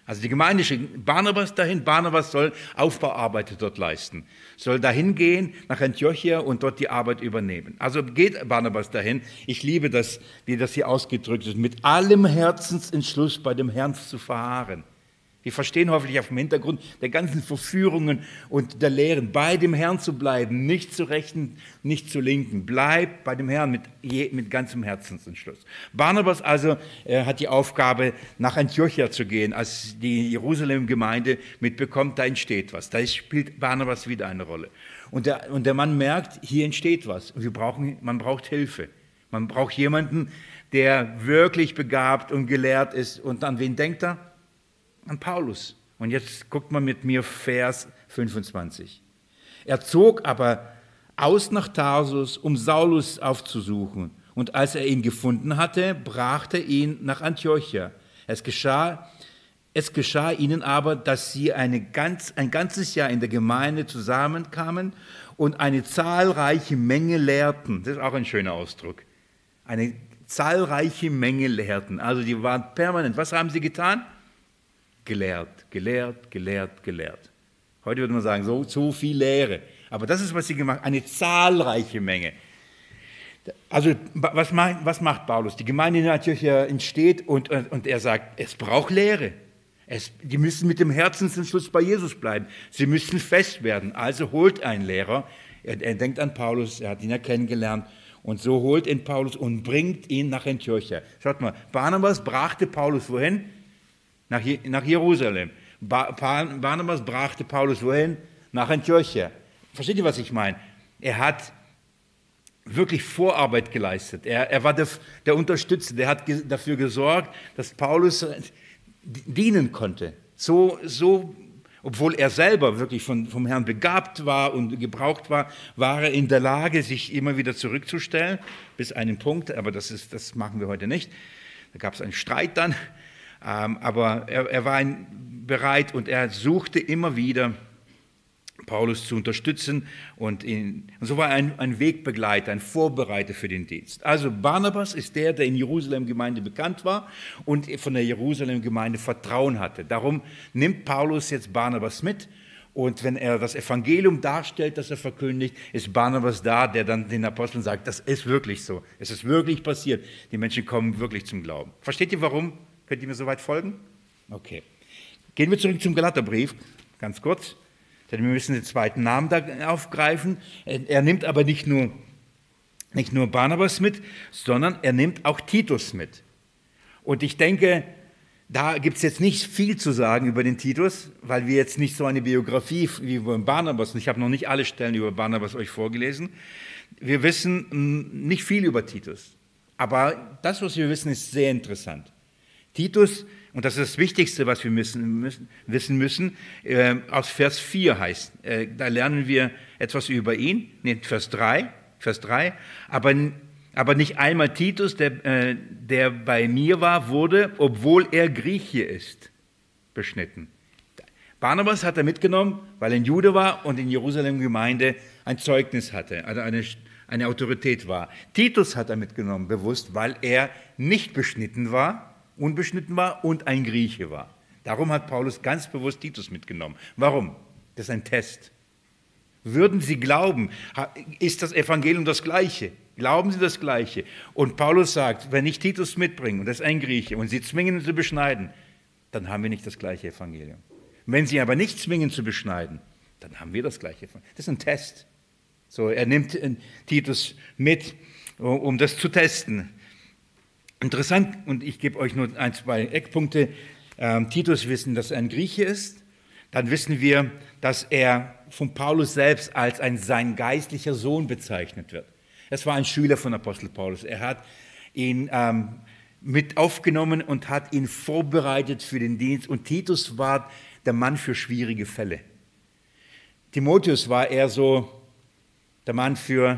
[SPEAKER 1] Also die Gemeinde schickt Barnabas dahin. Barnabas soll Aufbauarbeit dort leisten, soll dahin gehen nach Antiochia und dort die Arbeit übernehmen. Also geht Barnabas dahin. Ich liebe das, wie das hier ausgedrückt ist, mit allem Herzensentschluss bei dem Herrn zu verharren. Wir verstehen hoffentlich auf dem Hintergrund der ganzen Verführungen und der Lehren, bei dem Herrn zu bleiben, nicht zu rechten, nicht zu linken. Bleibt bei dem Herrn mit, je, mit ganzem Herzensentschluss. Barnabas also äh, hat die Aufgabe, nach Antiochia zu gehen, als die Jerusalem-Gemeinde mitbekommt, da entsteht was. Da spielt Barnabas wieder eine Rolle. Und der, und der Mann merkt, hier entsteht was. Und wir brauchen, man braucht Hilfe. Man braucht jemanden, der wirklich begabt und gelehrt ist. Und an wen denkt er? An Paulus. Und jetzt guckt mal mit mir Vers fünfundzwanzig. Er zog aber aus nach Tarsus, um Saulus aufzusuchen. Und als er ihn gefunden hatte, brachte er ihn nach Antiochia. Es geschah, es geschah ihnen aber, dass sie eine ganz, ein ganzes Jahr in der Gemeinde zusammenkamen und eine zahlreiche Menge lehrten. Das ist auch ein schöner Ausdruck. Eine zahlreiche Menge lehrten. Also die waren permanent. Was haben sie getan? Gelehrt, gelehrt, gelehrt, gelehrt. Heute würde man sagen, so, so viel Lehre. Aber das ist, was sie gemacht haben, eine zahlreiche Menge. Also, was macht, was macht Paulus? Die Gemeinde in Antiochia entsteht und, und er sagt, es braucht Lehre. Es, die müssen mit dem Herzensentschluss bei Jesus bleiben. Sie müssen fest werden. Also holt ein Lehrer. Er, er denkt an Paulus, er hat ihn ja kennengelernt. Und so holt ihn Paulus und bringt ihn nach Antiochia. Schaut mal, Barnabas brachte Paulus wohin? Nach, nach Jerusalem. Ba, Barnabas brachte Paulus wohin? Nach Antiochia. Versteht ihr, was ich meine? Er hat wirklich Vorarbeit geleistet. Er, er war der, der Unterstützer, der hat ge, dafür gesorgt, dass Paulus dienen konnte. So, so, obwohl er selber wirklich von, vom Herrn begabt war und gebraucht war, war er in der Lage, sich immer wieder zurückzustellen, bis einen Punkt, aber das, ist, das machen wir heute nicht. Da gab es einen Streit dann. Aber er, er war ein, bereit und er suchte immer wieder, Paulus zu unterstützen. Und, ihn, und so war er ein, ein Wegbegleiter, ein Vorbereiter für den Dienst. Also Barnabas ist der, der in Jerusalem-Gemeinde bekannt war und von der Jerusalem-Gemeinde Vertrauen hatte. Darum nimmt Paulus jetzt Barnabas mit. Und wenn er das Evangelium darstellt, das er verkündigt, ist Barnabas da, der dann den Aposteln sagt, das ist wirklich so. Es ist wirklich passiert. Die Menschen kommen wirklich zum Glauben. Versteht ihr, warum? Könnt ihr mir soweit folgen? Okay. Gehen wir zurück zum Galaterbrief, ganz kurz, denn wir müssen den zweiten Namen da aufgreifen. Er nimmt aber nicht nur, nicht nur Barnabas mit, sondern er nimmt auch Titus mit. Und ich denke, da gibt es jetzt nicht viel zu sagen über den Titus, weil wir jetzt nicht so eine Biografie wie über Barnabas, und ich habe noch nicht alle Stellen über Barnabas euch vorgelesen, wir wissen nicht viel über Titus. Aber das, was wir wissen, ist sehr interessant. Titus, und das ist das Wichtigste, was wir müssen, müssen, wissen müssen, äh, aus Vers vier heißt, äh, da lernen wir etwas über ihn, nee, Vers drei, Vers drei, aber, aber nicht einmal Titus, der, äh, der bei mir war, wurde, obwohl er Grieche ist, beschnitten. Barnabas hat er mitgenommen, weil er ein Jude war und in Jerusalem-Gemeinde ein Zeugnis hatte, also eine, eine Autorität war. Titus hat er mitgenommen, bewusst, weil er nicht beschnitten war, unbeschnitten war und ein Grieche war. Darum hat Paulus ganz bewusst Titus mitgenommen. Warum? Das ist ein Test. Würden Sie glauben, ist das Evangelium das Gleiche? Glauben Sie das Gleiche? Und Paulus sagt, wenn ich Titus mitbringe, und das ist ein Grieche, und Sie zwingen ihn zu beschneiden, dann haben wir nicht das gleiche Evangelium. Wenn Sie aber nicht zwingen zu beschneiden, dann haben wir das gleiche Evangelium. Das ist ein Test. So, er nimmt Titus mit, um das zu testen. Interessant, und ich gebe euch nur ein, zwei Eckpunkte. Ähm, Titus wissen, dass er ein Grieche ist. Dann wissen wir, dass er von Paulus selbst als ein sein geistlicher Sohn bezeichnet wird. Es war ein Schüler von Apostel Paulus. Er hat ihn ähm, mit aufgenommen und hat ihn vorbereitet für den Dienst. Und Titus war der Mann für schwierige Fälle. Timotheus war eher so der Mann für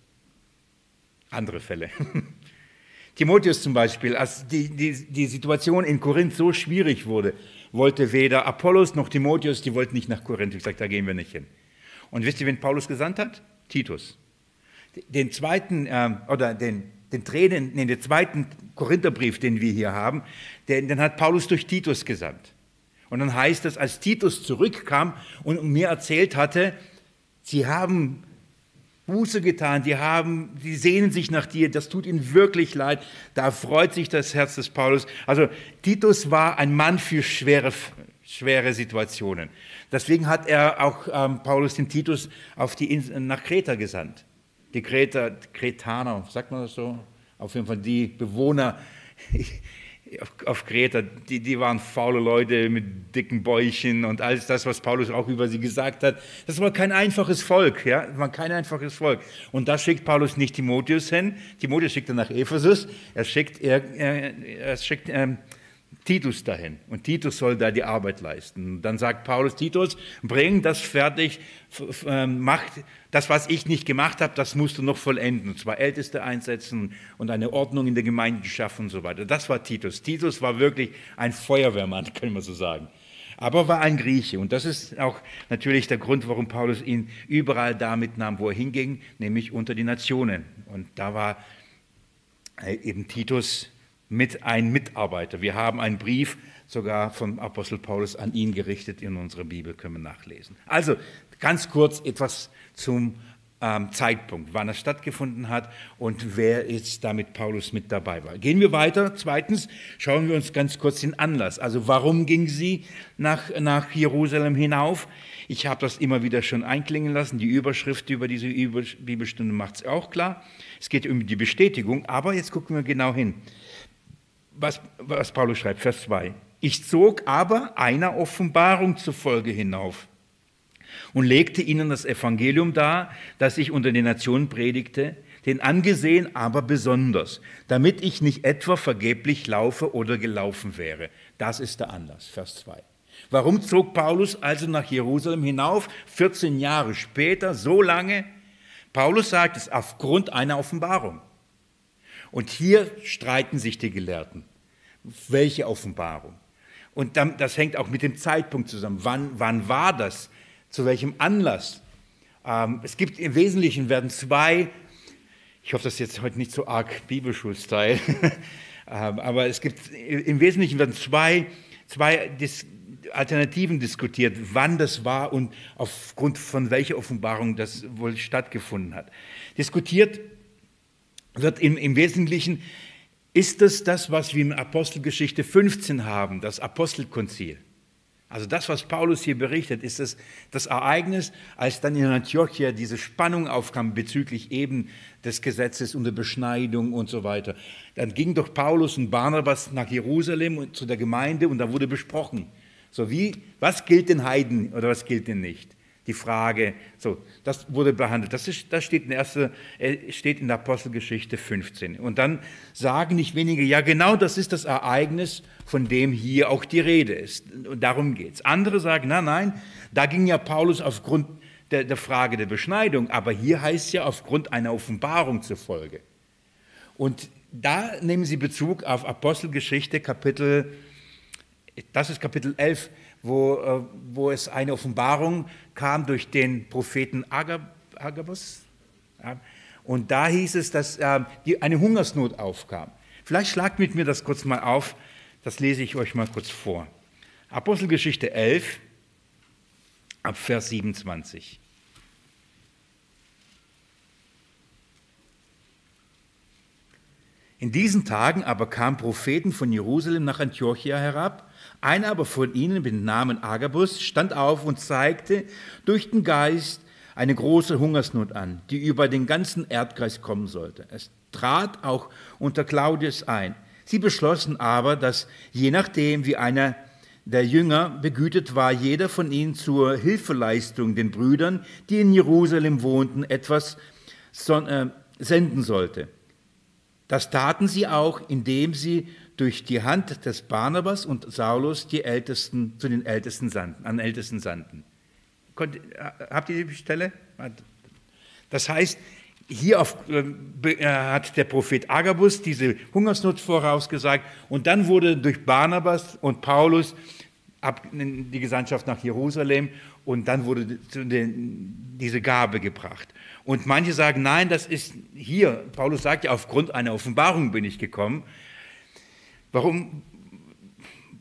[SPEAKER 1] andere Fälle. Timotheus zum Beispiel, als die, die, die Situation in Korinth so schwierig wurde, wollte weder Apollos noch Timotheus, die wollten nicht nach Korinth. Ich sagte, da gehen wir nicht hin. Und wisst ihr, wen Paulus gesandt hat? Titus. Den zweiten, äh, oder den, den, Tränen, nee, den zweiten Korintherbrief, den wir hier haben, den, den hat Paulus durch Titus gesandt. Und dann heißt es, als Titus zurückkam und mir erzählt hatte, sie haben Buße getan, die, haben, die sehnen sich nach dir, das tut ihnen wirklich leid, da freut sich das Herz des Paulus. Also Titus war ein Mann für schwere, schwere Situationen. Deswegen hat er auch ähm, Paulus den Titus auf die Insel, nach Kreta gesandt. Die Kreta, Kretaner, sagt man das so? Auf jeden Fall die Bewohner auf, auf Kreta, die, die waren faule Leute mit dicken Bäuchen und alles das, was Paulus auch über sie gesagt hat. Das war kein einfaches Volk, ja, das war kein einfaches Volk. Und da schickt Paulus nicht Timotheus hin. Timotheus schickt er nach Ephesus. Er schickt, er, er, er schickt ähm, Titus dahin. Und Titus soll da die Arbeit leisten. Und dann sagt Paulus, Titus, bring das fertig, mach das, was ich nicht gemacht habe, das musst du noch vollenden. Und zwar Älteste einsetzen und eine Ordnung in der Gemeinde schaffen und so weiter. Das war Titus. Titus war wirklich ein Feuerwehrmann, können wir so sagen. Aber war ein Grieche. Und das ist auch natürlich der Grund, warum Paulus ihn überall da mitnahm, wo er hinging, nämlich unter die Nationen. Und da war eben Titus mit ein Mitarbeiter. Wir haben einen Brief sogar vom Apostel Paulus an ihn gerichtet in unserer Bibel, können wir nachlesen. Also ganz kurz etwas zum ähm, Zeitpunkt, wann es stattgefunden hat und wer jetzt da mit Paulus mit dabei war. Gehen wir weiter. Zweitens schauen wir uns ganz kurz den Anlass. Also warum ging sie nach, nach Jerusalem hinauf? Ich habe das immer wieder schon einklingen lassen. Die Überschrift über diese Bibelstunde macht es auch klar. Es geht um die Bestätigung, aber jetzt gucken wir genau hin. Was, was Paulus schreibt, Vers zwei. Ich zog aber einer Offenbarung zufolge hinauf und legte ihnen das Evangelium dar, das ich unter den Nationen predigte, den angesehen aber besonders, damit ich nicht etwa vergeblich laufe oder gelaufen wäre. Das ist der Anlass, Vers zwei. Warum zog Paulus also nach Jerusalem hinauf, vierzehn Jahre später, so lange? Paulus sagt es aufgrund einer Offenbarung. Und hier streiten sich die Gelehrten. Welche Offenbarung? Und dann, das hängt auch mit dem Zeitpunkt zusammen. Wann, wann war das? Zu welchem Anlass? Ähm, es gibt im Wesentlichen werden zwei, ich hoffe, das ist jetzt heute nicht so arg Bibelschulstyle, ähm, aber es gibt im Wesentlichen werden zwei, zwei Dis- Alternativen diskutiert, wann das war und aufgrund von welcher Offenbarung das wohl stattgefunden hat. Diskutiert wird im, im Wesentlichen, ist es das, was wir in Apostelgeschichte fünfzehn haben, das Apostelkonzil. Also das, was Paulus hier berichtet, ist das, das Ereignis, als dann in Antiochia diese Spannung aufkam bezüglich eben des Gesetzes und der Beschneidung und so weiter. Dann ging doch Paulus und Barnabas nach Jerusalem und zu der Gemeinde und da wurde besprochen, so wie, was gilt den Heiden oder was gilt denn nicht? Die Frage, so, das wurde behandelt. Das, ist, das steht, in der erste, steht in der Apostelgeschichte fünfzehn. Und dann sagen nicht wenige, ja genau das ist das Ereignis, von dem hier auch die Rede ist. Und darum geht es. Andere sagen, nein, nein, da ging ja Paulus aufgrund der, der Frage der Beschneidung, aber hier heißt es ja aufgrund einer Offenbarung zufolge. Und da nehmen sie Bezug auf Apostelgeschichte Kapitel, das ist Kapitel elf, Wo, wo es eine Offenbarung kam durch den Propheten Agab, Agabus. Ja, und da hieß es, dass äh, die, eine Hungersnot aufkam. Vielleicht schlagt mit mir das kurz mal auf, das lese ich euch mal kurz vor. Apostelgeschichte elf, ab Vers siebenundzwanzig. In diesen Tagen aber kamen Propheten von Jerusalem nach Antiochia herab. Einer aber von ihnen mit dem Namen Agabus stand auf und zeigte durch den Geist eine große Hungersnot an, die über den ganzen Erdkreis kommen sollte. Es trat auch unter Claudius ein. Sie beschlossen aber, dass je nachdem, wie einer der Jünger begütet war, jeder von ihnen zur Hilfeleistung den Brüdern, die in Jerusalem wohnten, etwas senden sollte. Das taten sie auch, indem sie durch die Hand des Barnabas und Saulus die Ältesten, zu den Ältesten sandten, an Ältesten sandten. Habt ihr die Stelle? Das heißt, hier auf, äh, hat der Prophet Agabus diese Hungersnot vorausgesagt und dann wurde durch Barnabas und Paulus ab, die Gesandtschaft nach Jerusalem und dann wurde diese Gabe gebracht. Und manche sagen, nein, das ist hier, Paulus sagt ja, aufgrund einer Offenbarung bin ich gekommen. Warum,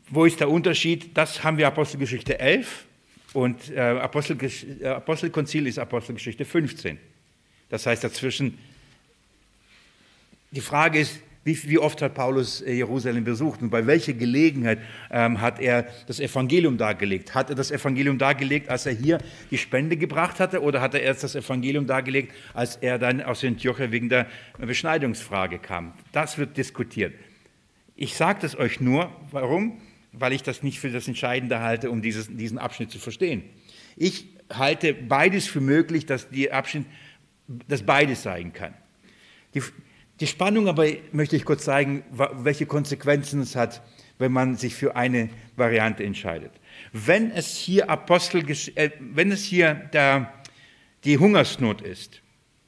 [SPEAKER 1] Wo ist der Unterschied? Das haben wir Apostelgeschichte elf und äh, Apostelgesch äh, Apostelkonzil ist Apostelgeschichte fünfzehn. Das heißt dazwischen, die Frage ist, wie, wie oft hat Paulus Jerusalem besucht und bei welcher Gelegenheit ähm, hat er das Evangelium dargelegt? Hat er das Evangelium dargelegt, als er hier die Spende gebracht hatte, oder hat er erst das Evangelium dargelegt, als er dann aus Antiochia wegen der Beschneidungsfrage kam? Das wird diskutiert. Ich sage das euch nur, warum? Weil ich das nicht für das Entscheidende halte, um dieses, diesen Abschnitt zu verstehen. Ich halte beides für möglich, dass die Abschnitt, dass beides sein kann. Die, die Spannung aber möchte ich kurz zeigen, welche Konsequenzen es hat, wenn man sich für eine Variante entscheidet. Wenn es hier Apostel, äh, wenn es hier der, die Hungersnot ist,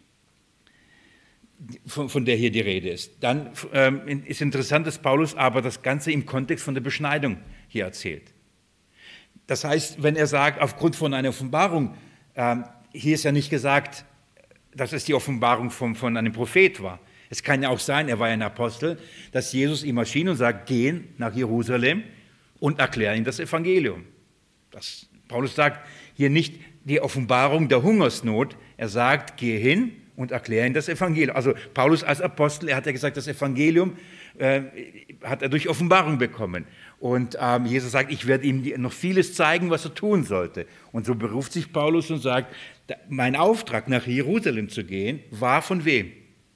[SPEAKER 1] von, von der hier die Rede ist, dann ähm, ist interessant, dass Paulus aber das Ganze im Kontext von der Beschneidung hier erzählt. Das heißt, wenn er sagt, aufgrund von einer Offenbarung, ähm, hier ist ja nicht gesagt, dass es die Offenbarung von, von einem Prophet war. Es kann ja auch sein, er war ein Apostel, dass Jesus ihm erschien und sagt, gehen nach Jerusalem und erklären ihm das Evangelium. Das, Paulus sagt hier nicht die Offenbarung der Hungersnot, er sagt, geh hin und erkläre ihm das Evangelium. Also Paulus als Apostel, er hat ja gesagt, das Evangelium äh, hat er durch Offenbarung bekommen. Und ähm, Jesus sagt, ich werde ihm noch vieles zeigen, was er tun sollte. Und so beruft sich Paulus und sagt, mein Auftrag, nach Jerusalem zu gehen, war von wem?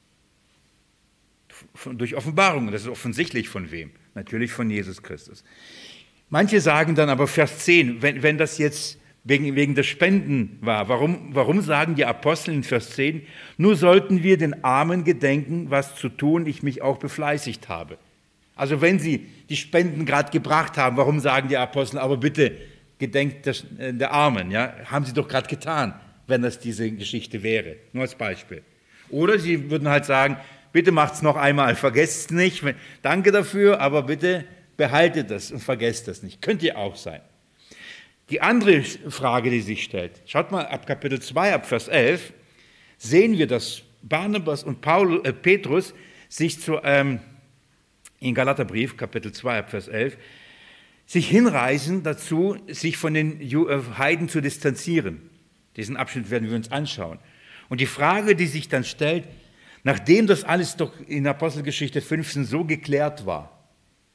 [SPEAKER 1] Von, durch Offenbarung. Das ist offensichtlich von wem? Natürlich von Jesus Christus. Manche sagen dann aber Vers zehn, wenn, wenn das jetzt wegen, wegen der Spenden war, warum, warum sagen die Apostel in Vers zehn, nur sollten wir den Armen gedenken, was zu tun ich mich auch befleißigt habe. Also wenn sie die Spenden gerade gebracht haben, warum sagen die Apostel, aber bitte gedenkt der, der Armen, ja? Haben sie doch gerade getan, wenn das diese Geschichte wäre. Nur als Beispiel. Oder sie würden halt sagen, bitte macht es noch einmal, vergesst es nicht, danke dafür, aber bitte behaltet das und vergesst das nicht. Könnt ihr auch sein. Die andere Frage, die sich stellt, schaut mal ab Kapitel zwei, ab Vers elf, sehen wir, dass Barnabas und Paulus, äh, Petrus sich zu, ähm, in Galaterbrief, Kapitel zwei, ab Vers elf, sich hinreißen dazu, sich von den Heiden zu distanzieren. Diesen Abschnitt werden wir uns anschauen. Und die Frage, die sich dann stellt, nachdem das alles doch in Apostelgeschichte fünfzehn so geklärt war,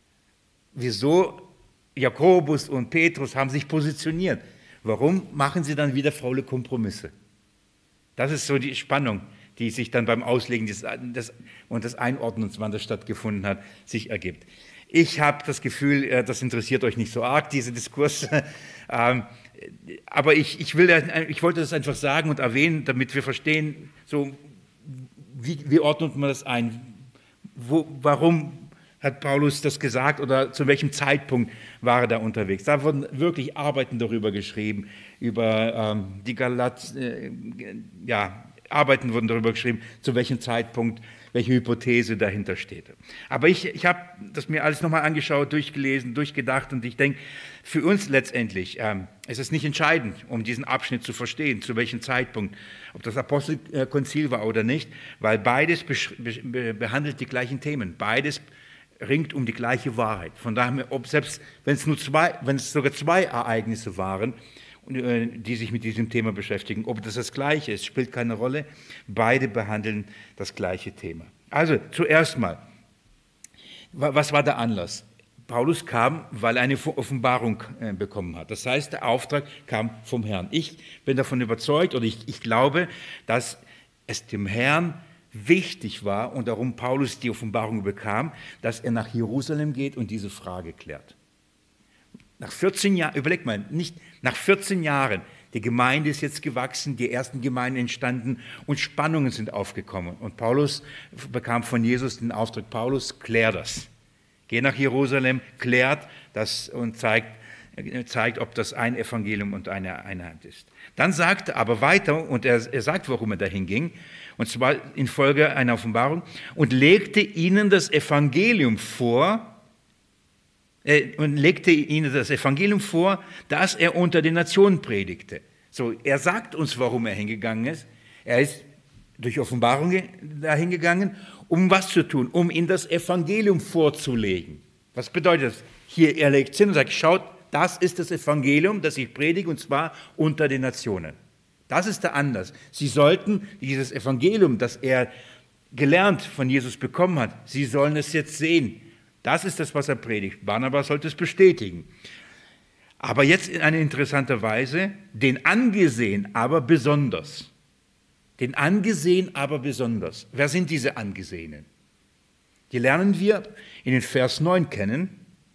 [SPEAKER 1] wieso Jakobus und Petrus haben sich positioniert, warum machen sie dann wieder faule Kompromisse? Das ist so die Spannung, die sich dann beim Auslegen des, des, und des Einordnens, wann das stattgefunden hat, sich ergibt. Ich habe das Gefühl, das interessiert euch nicht so arg, diese Diskurse. Aber ich, ich, will, ich wollte das einfach sagen und erwähnen, damit wir verstehen, so, wie, wie ordnet man das ein? Wo, warum hat Paulus das gesagt oder zu welchem Zeitpunkt war er da unterwegs? Da wurden wirklich Arbeiten darüber geschrieben, über ähm, die Galat, äh, ja, Arbeiten wurden darüber geschrieben, zu welchem Zeitpunkt, welche Hypothese dahinter steht. Aber ich, ich habe das mir alles nochmal angeschaut, durchgelesen, durchgedacht und ich denke, für uns letztendlich ähm, ist es nicht entscheidend, um diesen Abschnitt zu verstehen, zu welchem Zeitpunkt, ob das Apostelkonzil war oder nicht, weil beides be- behandelt die gleichen Themen, beides ringt um die gleiche Wahrheit. Von daher, ob selbst wenn es nur zwei, wenn es sogar zwei Ereignisse waren, die sich mit diesem Thema beschäftigen. Ob das das Gleiche ist, spielt keine Rolle. Beide behandeln das gleiche Thema. Also zuerst mal, was war der Anlass? Paulus kam, weil er eine Offenbarung bekommen hat. Das heißt, der Auftrag kam vom Herrn. Ich bin davon überzeugt oder ich, ich glaube, dass es dem Herrn wichtig war und darum Paulus die Offenbarung bekam, dass er nach Jerusalem geht und diese Frage klärt. Nach vierzehn Jahren, überleg mal, nicht nach vierzehn Jahren, die Gemeinde ist jetzt gewachsen, die ersten Gemeinden entstanden und Spannungen sind aufgekommen. Und Paulus bekam von Jesus den Auftrag, Paulus, klär das. Geh nach Jerusalem, klärt das und zeigt, zeigt, ob das ein Evangelium und eine Einheit ist. Dann sagt er aber weiter, und er, er sagt, warum er dahin ging, und zwar infolge einer Offenbarung, und legte ihnen das Evangelium vor, und legte ihnen das Evangelium vor, das er unter den Nationen predigte. So, er sagt uns, warum er hingegangen ist. Er ist durch Offenbarung dahin gegangen, um was zu tun? Um ihnen das Evangelium vorzulegen. Was bedeutet das? hier er legt hin und sagt, schaut, das ist das Evangelium, das ich predige, und zwar unter den Nationen. Das ist der Anlass. Sie sollten dieses Evangelium, das er gelernt von Jesus bekommen hat, sie sollen es jetzt sehen. Das ist das, was er predigt. Barnabas sollte es bestätigen. Aber jetzt in einer interessanten Weise, den angesehen, aber besonders. Den angesehen, aber besonders. Wer sind diese Angesehenen? Die lernen wir in den Vers neun kennen.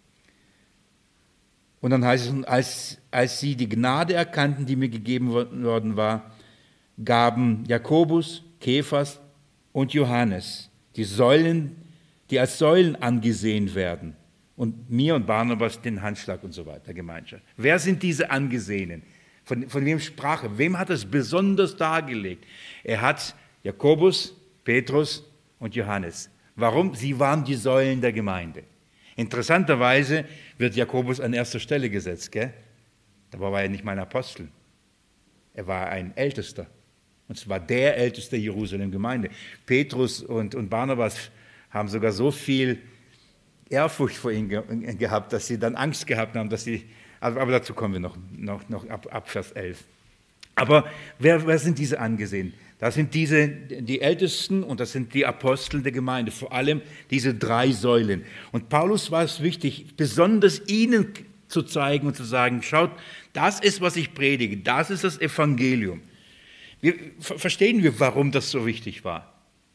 [SPEAKER 1] Und dann heißt es, als, als sie die Gnade erkannten, die mir gegeben worden war, gaben Jakobus, Kephas und Johannes die Säulen, die als Säulen angesehen werden, und mir und Barnabas den Handschlag und so weiter, Gemeinschaft. Wer sind diese Angesehenen? Von, von wem sprach er? Wem hat er es besonders dargelegt? Er hat Jakobus, Petrus und Johannes. Warum? Sie waren die Säulen der Gemeinde. Interessanterweise wird Jakobus an erster Stelle gesetzt, gell? Dabei war er nicht mal ein Apostel. Er war ein Ältester. Und zwar der Älteste Jerusalem-Gemeinde. Petrus und, und Barnabas haben sogar so viel Ehrfurcht vor ihm ge gehabt, dass sie dann Angst gehabt haben, dass sie, aber, aber dazu kommen wir noch, noch, noch ab, ab Vers elf. Aber wer, wer sind diese angesehen? Das sind diese, die Ältesten, und das sind die Apostel der Gemeinde, vor allem diese drei Säulen. Und Paulus war es wichtig, besonders ihnen zu zeigen und zu sagen, schaut, das ist, was ich predige, das ist das Evangelium. Wir, verstehen wir, warum das so wichtig war?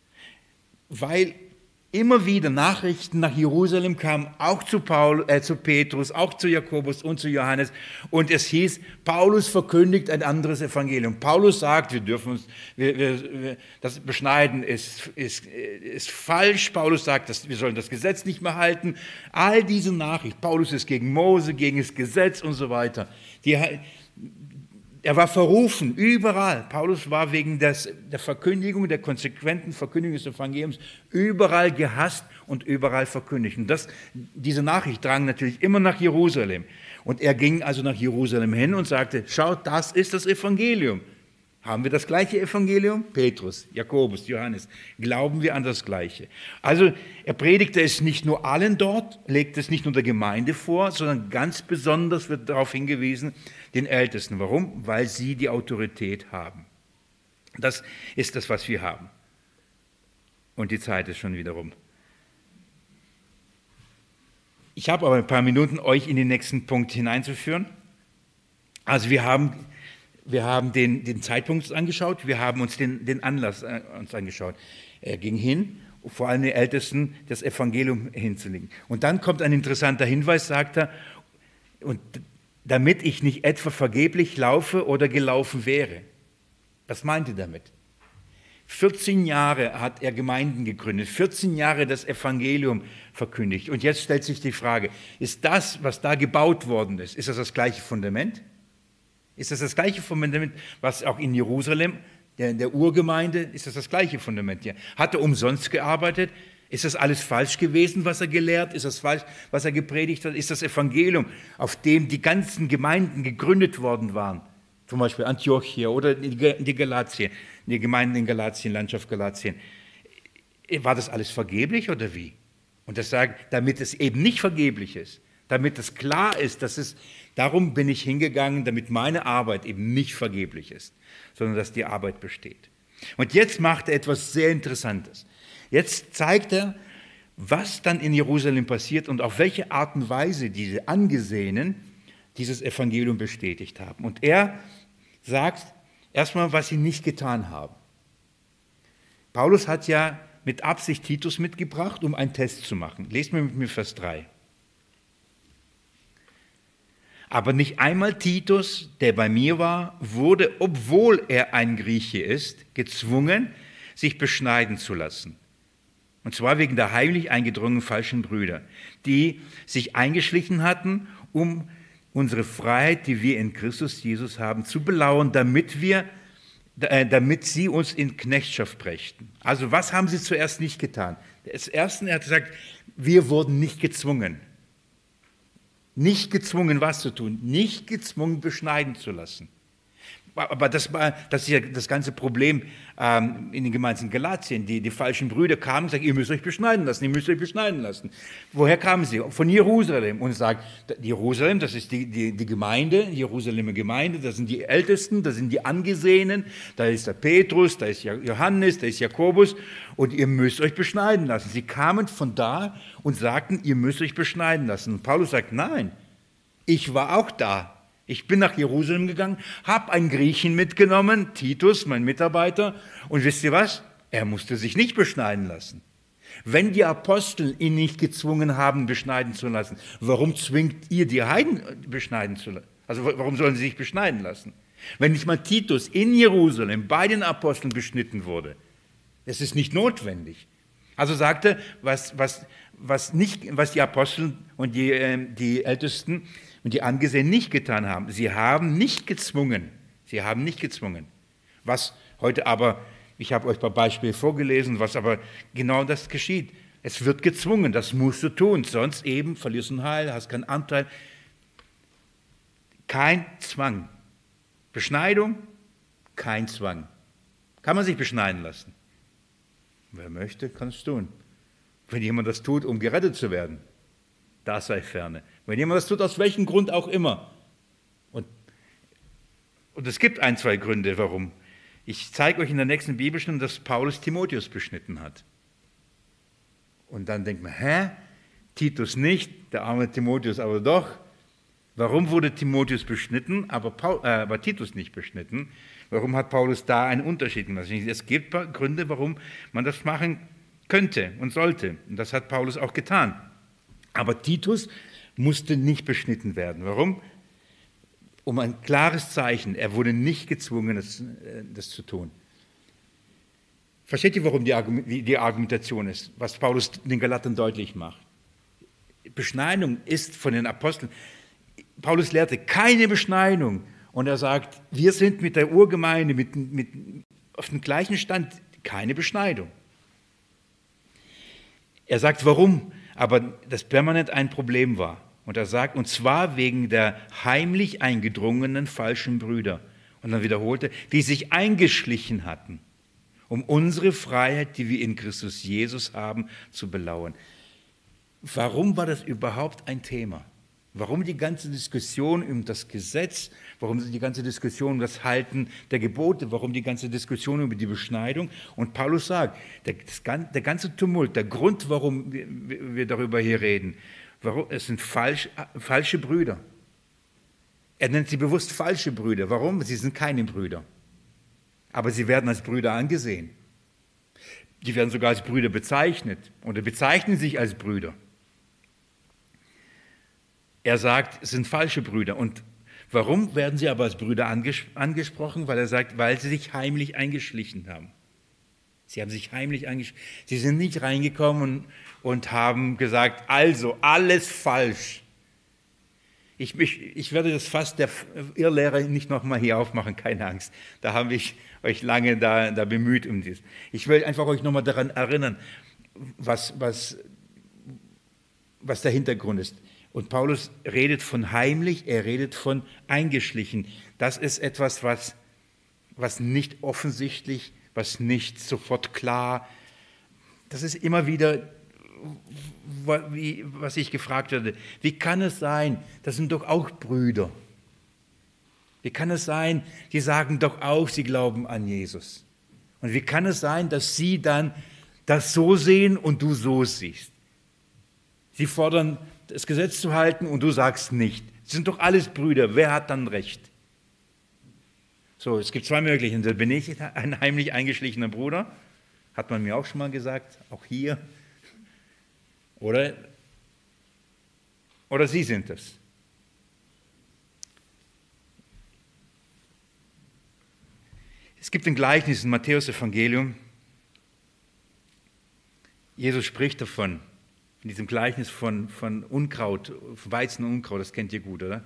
[SPEAKER 1] Weil immer wieder Nachrichten nach Jerusalem kamen, auch zu, Paul, äh, zu Petrus, auch zu Jakobus und zu Johannes. Und es hieß, Paulus verkündigt ein anderes Evangelium. Paulus sagt, wir dürfen uns, wir, wir, das Beschneiden ist, ist, ist falsch. Paulus sagt, dass wir sollen das Gesetz nicht mehr halten. All diese Nachrichten, Paulus ist gegen Mose, gegen das Gesetz und so weiter. Die, Er war verrufen, überall. Paulus war wegen des, der Verkündigung, der konsequenten Verkündigung des Evangeliums überall gehasst und überall verkündigt. Und das, diese Nachricht drang natürlich immer nach Jerusalem. Und er ging also nach Jerusalem hin und sagte, schaut, das ist das Evangelium. Haben wir das gleiche Evangelium? Petrus, Jakobus, Johannes. Glauben wir an das Gleiche? Also er predigte es nicht nur allen dort, legte es nicht nur der Gemeinde vor, sondern ganz besonders wird darauf hingewiesen, den Ältesten. Warum? Weil sie die Autorität haben. Das ist das, was wir haben. Und die Zeit ist schon wieder rum. Ich habe aber ein paar Minuten, euch in den nächsten Punkt hineinzuführen. Also wir haben... Wir haben den, den Zeitpunkt angeschaut, wir haben uns den, den Anlass äh, uns angeschaut. Er ging hin, vor allem den Ältesten, das Evangelium hinzulegen. Und dann kommt ein interessanter Hinweis, sagt er, und damit ich nicht etwa vergeblich laufe oder gelaufen wäre. Was meint er damit? vierzehn Jahre hat er Gemeinden gegründet, vierzehn Jahre das Evangelium verkündigt. Und jetzt stellt sich die Frage, ist das, was da gebaut worden ist, ist das das gleiche Fundament? Ist das das gleiche Fundament, was auch in Jerusalem, der, der Urgemeinde, ist das das gleiche Fundament hier? Hat er umsonst gearbeitet? Ist das alles falsch gewesen, was er gelehrt? Ist das falsch, was er gepredigt hat? Ist das Evangelium, auf dem die ganzen Gemeinden gegründet worden waren? Zum Beispiel Antiochia oder die Galatien, die Gemeinden in Galatien, Landschaft Galatien. War das alles vergeblich oder wie? Und das sagt, damit es eben nicht vergeblich ist, damit es klar ist, dass es, darum bin ich hingegangen, damit meine Arbeit eben nicht vergeblich ist, sondern dass die Arbeit besteht. Und jetzt macht er etwas sehr Interessantes. Jetzt zeigt er, was dann in Jerusalem passiert und auf welche Art und Weise diese Angesehenen dieses Evangelium bestätigt haben. Und er sagt erstmal, was sie nicht getan haben. Paulus hat ja mit Absicht Titus mitgebracht, um einen Test zu machen. Lest mir mit mir Vers drei. Aber nicht einmal Titus, der bei mir war, wurde, obwohl er ein Grieche ist, gezwungen, sich beschneiden zu lassen. Und zwar wegen der heimlich eingedrungenen falschen Brüder, die sich eingeschlichen hatten, um unsere Freiheit, die wir in Christus Jesus haben, zu belauern, damit wir, damit sie uns in Knechtschaft brächten. Also was haben sie zuerst nicht getan? Das Erste, er hat gesagt, wir wurden nicht gezwungen. Nicht gezwungen, was zu tun, nicht gezwungen, beschneiden zu lassen. Aber das war das ist ja das ganze Problem ähm, in den Gemeinden in Galatien. Die, die falschen Brüder kamen und sagten, ihr müsst euch beschneiden lassen, ihr müsst euch beschneiden lassen. Woher kamen sie? Von Jerusalem. Und sagt, Jerusalem, das ist die, die, die Gemeinde, die Jerusalemer Gemeinde, das sind die Ältesten, das sind die Angesehenen, da ist der Petrus, da ist Johannes, da ist Jakobus und ihr müsst euch beschneiden lassen. Sie kamen von da und sagten, ihr müsst euch beschneiden lassen. Und Paulus sagt, nein, ich war auch da. Ich bin nach Jerusalem gegangen, habe einen Griechen mitgenommen, Titus, mein Mitarbeiter, und wisst ihr was? Er musste sich nicht beschneiden lassen. Wenn die Apostel ihn nicht gezwungen haben, beschneiden zu lassen, warum zwingt ihr die Heiden beschneiden zu lassen? Also warum sollen sie sich beschneiden lassen? Wenn nicht mal Titus in Jerusalem bei den Aposteln beschnitten wurde, es ist nicht notwendig. Also sagte, was, was, was, nicht, was die Apostel und die, äh, die Ältesten und die Angesehenen nicht getan haben. Sie haben nicht gezwungen. Sie haben nicht gezwungen. Was heute aber, ich habe euch ein paar Beispiele vorgelesen, was aber genau das geschieht. Es wird gezwungen, das musst du tun, sonst eben verlierst du ein Heil, hast keinen Anteil. Kein Zwang. Beschneidung, kein Zwang. Kann man sich beschneiden lassen. Wer möchte, kann es tun. Wenn jemand das tut, um gerettet zu werden, das sei ferne. Wenn jemand das tut, aus welchem Grund auch immer. Und, und es gibt ein, zwei Gründe, warum. Ich zeige euch in der nächsten Bibelstunde, dass Paulus Timotheus beschnitten hat. Und dann denkt man, hä? Titus nicht, der arme Timotheus aber doch. Warum wurde Timotheus beschnitten, aber, Paul, äh, aber Titus nicht beschnitten? Warum hat Paulus da einen Unterschied gemacht? Es gibt Gründe, warum man das machen könnte und sollte. Und das hat Paulus auch getan. Aber Titus musste nicht beschnitten werden. Warum? Um ein klares Zeichen. Er wurde nicht gezwungen, das, das zu tun. Versteht ihr, warum die, die Argumentation ist, was Paulus den Galatern deutlich macht? Beschneidung ist von den Aposteln. Paulus lehrte keine Beschneidung. Und er sagt, wir sind mit der Urgemeinde mit, mit, auf dem gleichen Stand, keine Beschneidung. Er sagt, warum? Aber das permanent ein Problem war. Und er sagt, und zwar wegen der heimlich eingedrungenen falschen Brüder. Und dann wiederholte, die sich eingeschlichen hatten, um unsere Freiheit, die wir in Christus Jesus haben, zu belauern. Warum war das überhaupt ein Thema? Warum die ganze Diskussion um das Gesetz, warum die ganze Diskussion um das Halten der Gebote, warum die ganze Diskussion über die Beschneidung? Und Paulus sagt, der, das, der ganze Tumult, der Grund, warum wir, wir darüber hier reden, warum, es sind falsch, falsche Brüder. Er nennt sie bewusst falsche Brüder. Warum? Sie sind keine Brüder. Aber sie werden als Brüder angesehen. Die werden sogar als Brüder bezeichnet oder bezeichnen sich als Brüder. Er sagt, es sind falsche Brüder. Und warum werden sie aber als Brüder anges- angesprochen? Weil er sagt, weil sie sich heimlich eingeschlichen haben. Sie haben sich heimlich eingeschlichen. Sie sind nicht reingekommen und, und haben gesagt, also alles falsch. Ich, ich, ich werde das Fass der Irrlehrer nicht nochmal hier aufmachen, keine Angst. Da habe ich euch lange da, da bemüht um dies. Ich will einfach euch nochmal daran erinnern, was, was, was der Hintergrund ist. Und Paulus redet von heimlich, er redet von eingeschlichen. Das ist etwas, was, was nicht offensichtlich, was nicht sofort klar. Das ist immer wieder, wie, was ich gefragt werde. Wie kann es sein, das sind doch auch Brüder. Wie kann es sein, die sagen doch auch, sie glauben an Jesus. Und wie kann es sein, dass sie dann das so sehen und du so siehst? Sie fordern, das Gesetz zu halten und du sagst nicht. Sie sind doch alles Brüder, wer hat dann recht? So, es gibt zwei Möglichkeiten. Bin ich ein heimlich eingeschlichener Bruder? Hat man mir auch schon mal gesagt, auch hier. Oder, oder Sie sind es. Es gibt ein Gleichnis im Matthäus-Evangelium. Jesus spricht davon. In diesem Gleichnis von, von Unkraut, Weizen und Unkraut, das kennt ihr gut, oder?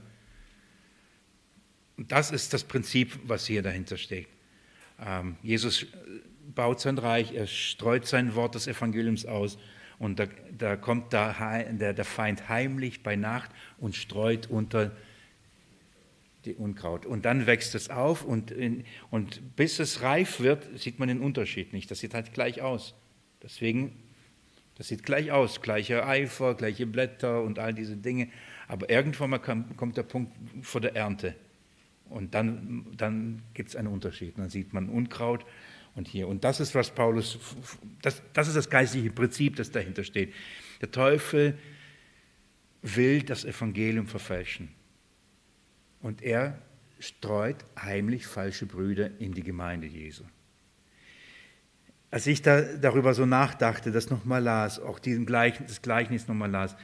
[SPEAKER 1] Und das ist das Prinzip, was hier dahinter steckt. Ähm, Jesus baut sein Reich, er streut sein Wort des Evangeliums aus und da, da kommt der, der, der Feind heimlich bei Nacht und streut unter die Unkraut. Und dann wächst es auf und, in, und bis es reif wird, sieht man den Unterschied nicht. Das sieht halt gleich aus. Deswegen, das sieht gleich aus, gleicher Eifer, gleiche Blätter und all diese Dinge. Aber irgendwann mal kommt der Punkt vor der Ernte. Und dann, dann gibt es einen Unterschied. Dann sieht man Unkraut und hier. Und das ist, was Paulus, das, das ist das geistliche Prinzip, das dahinter steht. Der Teufel will das Evangelium verfälschen. Und er streut heimlich falsche Brüder in die Gemeinde Jesu. Als ich da, darüber so nachdachte, das nochmal las, auch diesen Gleichnis, das Gleichnis nochmal las,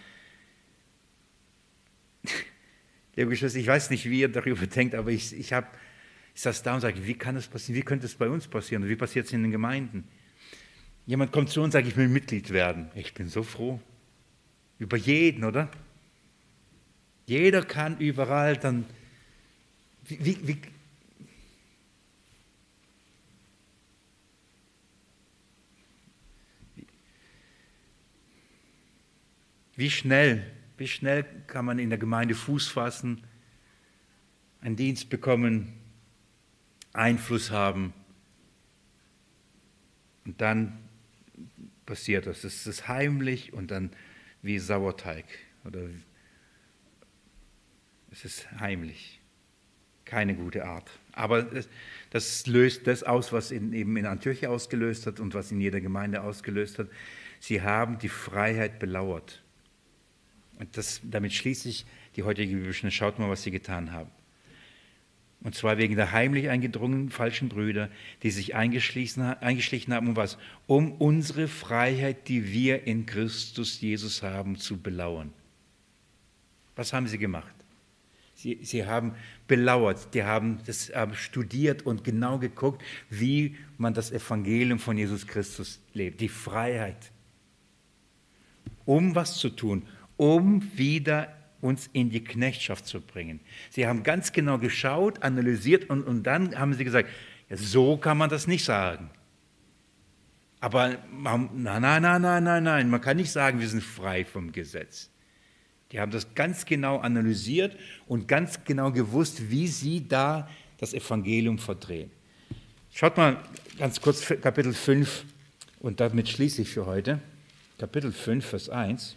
[SPEAKER 1] liebe Geschwister, ich weiß nicht, wie ihr darüber denkt, aber ich, ich, hab, ich saß da und sage, wie kann das passieren? Wie könnte es bei uns passieren? Wie passiert es in den Gemeinden? Jemand kommt zu uns und sagt, ich will Mitglied werden. Ich bin so froh. Über jeden, oder? Jeder kann überall dann... Wie, wie, wie, wie schnell, wie schnell kann man in der Gemeinde Fuß fassen, einen Dienst bekommen, Einfluss haben und dann passiert das. Es ist heimlich und dann wie Sauerteig oder es ist heimlich. Keine gute Art. Aber das, das löst das aus, was in, eben in Antiochia ausgelöst hat und was in jeder Gemeinde ausgelöst hat. Sie haben die Freiheit belauert. Und das, damit schließe ich die heutige Bibelstunde. Schaut mal, was sie getan haben. Und zwar wegen der heimlich eingedrungenen falschen Brüder, die sich eingeschlichen, eingeschlichen haben, um was? Um unsere Freiheit, die wir in Christus Jesus haben, zu belauern. Was haben sie gemacht? Sie, sie haben belauert, die haben das äh, studiert und genau geguckt, wie man das Evangelium von Jesus Christus lebt, die Freiheit. Um was zu tun, um wieder uns in die Knechtschaft zu bringen. Sie haben ganz genau geschaut, analysiert und, und dann haben sie gesagt, ja, so kann man das nicht sagen. Aber nein, nein, nein, nein, nein, nein, man kann nicht sagen, wir sind frei vom Gesetz. Die haben das ganz genau analysiert und ganz genau gewusst, wie sie da das Evangelium verdrehen. Schaut mal ganz kurz Kapitel fünf und damit schließe ich für heute. Kapitel fünf, Vers eins.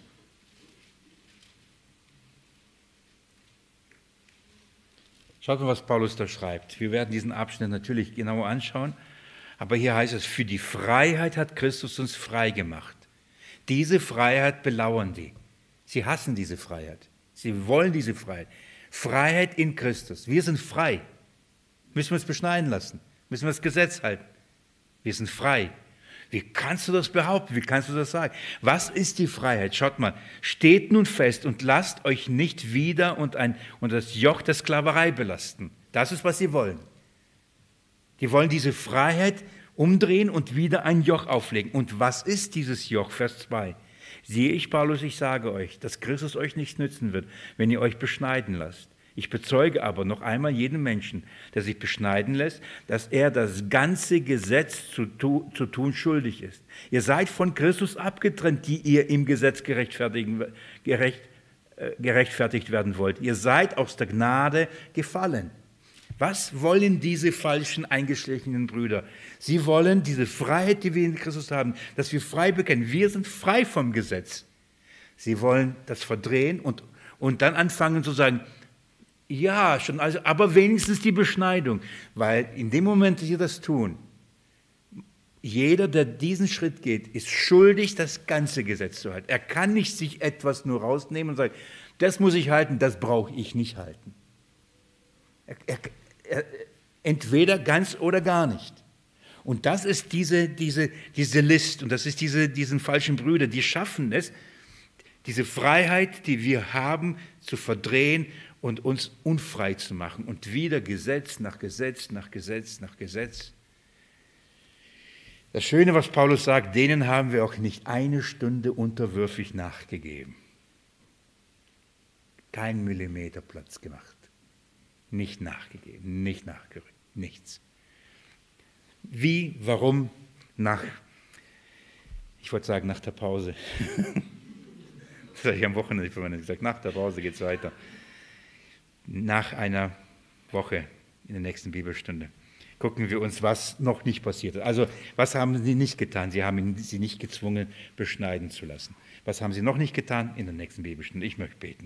[SPEAKER 1] Schaut mal, was Paulus da schreibt. Wir werden diesen Abschnitt natürlich genauer anschauen, aber hier heißt es, für die Freiheit hat Christus uns frei gemacht. Diese Freiheit belauern die. Sie hassen diese Freiheit. Sie wollen diese Freiheit. Freiheit in Christus. Wir sind frei. Müssen wir uns beschneiden lassen? Müssen wir das Gesetz halten? Wir sind frei. Wie kannst du das behaupten? Wie kannst du das sagen? Was ist die Freiheit? Schaut mal. Steht nun fest und lasst euch nicht wieder unter, ein, unter das Joch der Sklaverei belasten. Das ist, was sie wollen. Die wollen diese Freiheit umdrehen und wieder ein Joch auflegen. Und was ist dieses Joch? Vers zwei. Siehe ich, Paulus, ich sage euch, dass Christus euch nichts nützen wird, wenn ihr euch beschneiden lasst. Ich bezeuge aber noch einmal jedem Menschen, der sich beschneiden lässt, dass er das ganze Gesetz zu, tu, zu tun schuldig ist. Ihr seid von Christus abgetrennt, die ihr im Gesetz gerechtfertigen, gerecht, äh, gerechtfertigt werden wollt. Ihr seid aus der Gnade gefallen. Was wollen diese falschen, eingeschlichenen Brüder? Sie wollen diese Freiheit, die wir in Christus haben, dass wir frei bekennen. Wir sind frei vom Gesetz. Sie wollen das verdrehen und, und dann anfangen zu sagen, ja, schon, also, aber wenigstens die Beschneidung. Weil in dem Moment, dass sie das tun, jeder, der diesen Schritt geht, ist schuldig, das ganze Gesetz zu halten. Er kann nicht sich etwas nur rausnehmen und sagen, das muss ich halten, das brauche ich nicht halten. Er, er, er, entweder ganz oder gar nicht. Und das ist diese, diese, diese List und das ist diese, diesen falschen Brüder, die schaffen es, diese Freiheit, die wir haben, zu verdrehen und uns unfrei zu machen und wieder Gesetz nach Gesetz nach Gesetz nach Gesetz. Das Schöne, was Paulus sagt, denen haben wir auch nicht eine Stunde unterwürfig nachgegeben. Kein Millimeter Platz gemacht. Nicht nachgegeben, nicht nachgerückt, nichts. Wie, warum, nach, ich wollte sagen, nach der Pause. Das habe ich am Wochenende gesagt, nach der Pause geht es weiter. Nach einer Woche, in der nächsten Bibelstunde, gucken wir uns, was noch nicht passiert ist. Also, was haben sie nicht getan? Sie haben ihn, sie nicht gezwungen, beschneiden zu lassen. Was haben sie noch nicht getan? In der nächsten Bibelstunde. Ich möchte beten.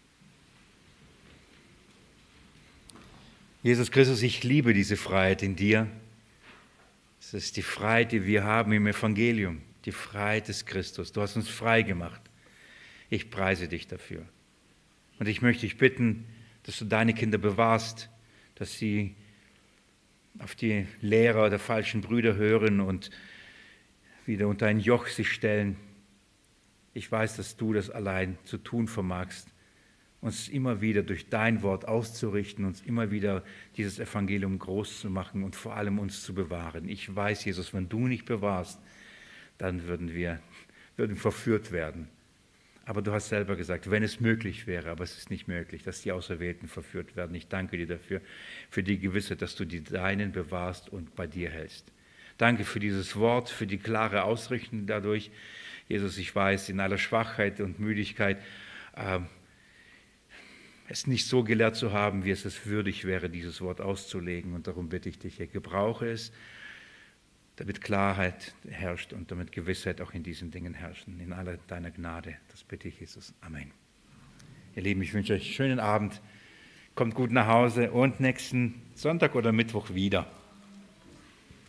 [SPEAKER 1] Jesus Christus, ich liebe diese Freiheit in dir. Es ist die Freiheit, die wir haben im Evangelium, die Freiheit des Christus. Du hast uns frei gemacht. Ich preise dich dafür. Und ich möchte dich bitten, dass du deine Kinder bewahrst, dass sie auf die Lehrer der falschen Brüder hören und wieder unter ein Joch sich stellen. Ich weiß, dass du das allein zu tun vermagst, uns immer wieder durch dein Wort auszurichten, uns immer wieder dieses Evangelium groß zu machen und vor allem uns zu bewahren. Ich weiß, Jesus, wenn du nicht bewahrst, dann würden wir würden verführt werden. Aber du hast selber gesagt, wenn es möglich wäre, aber es ist nicht möglich, dass die Auserwählten verführt werden. Ich danke dir dafür, für die Gewissheit, dass du die Deinen bewahrst und bei dir hältst. Danke für dieses Wort, für die klare Ausrichtung dadurch. Jesus, ich weiß, in aller Schwachheit und Müdigkeit, äh, es nicht so gelehrt zu haben, wie es es würdig wäre, dieses Wort auszulegen. Und darum bitte ich dich, gebrauche es, damit Klarheit herrscht und damit Gewissheit auch in diesen Dingen herrschen. In aller deiner Gnade. Das bitte ich, Jesus. Amen. Ihr Lieben, ich wünsche euch einen schönen Abend. Kommt gut nach Hause und nächsten Sonntag oder Mittwoch wieder.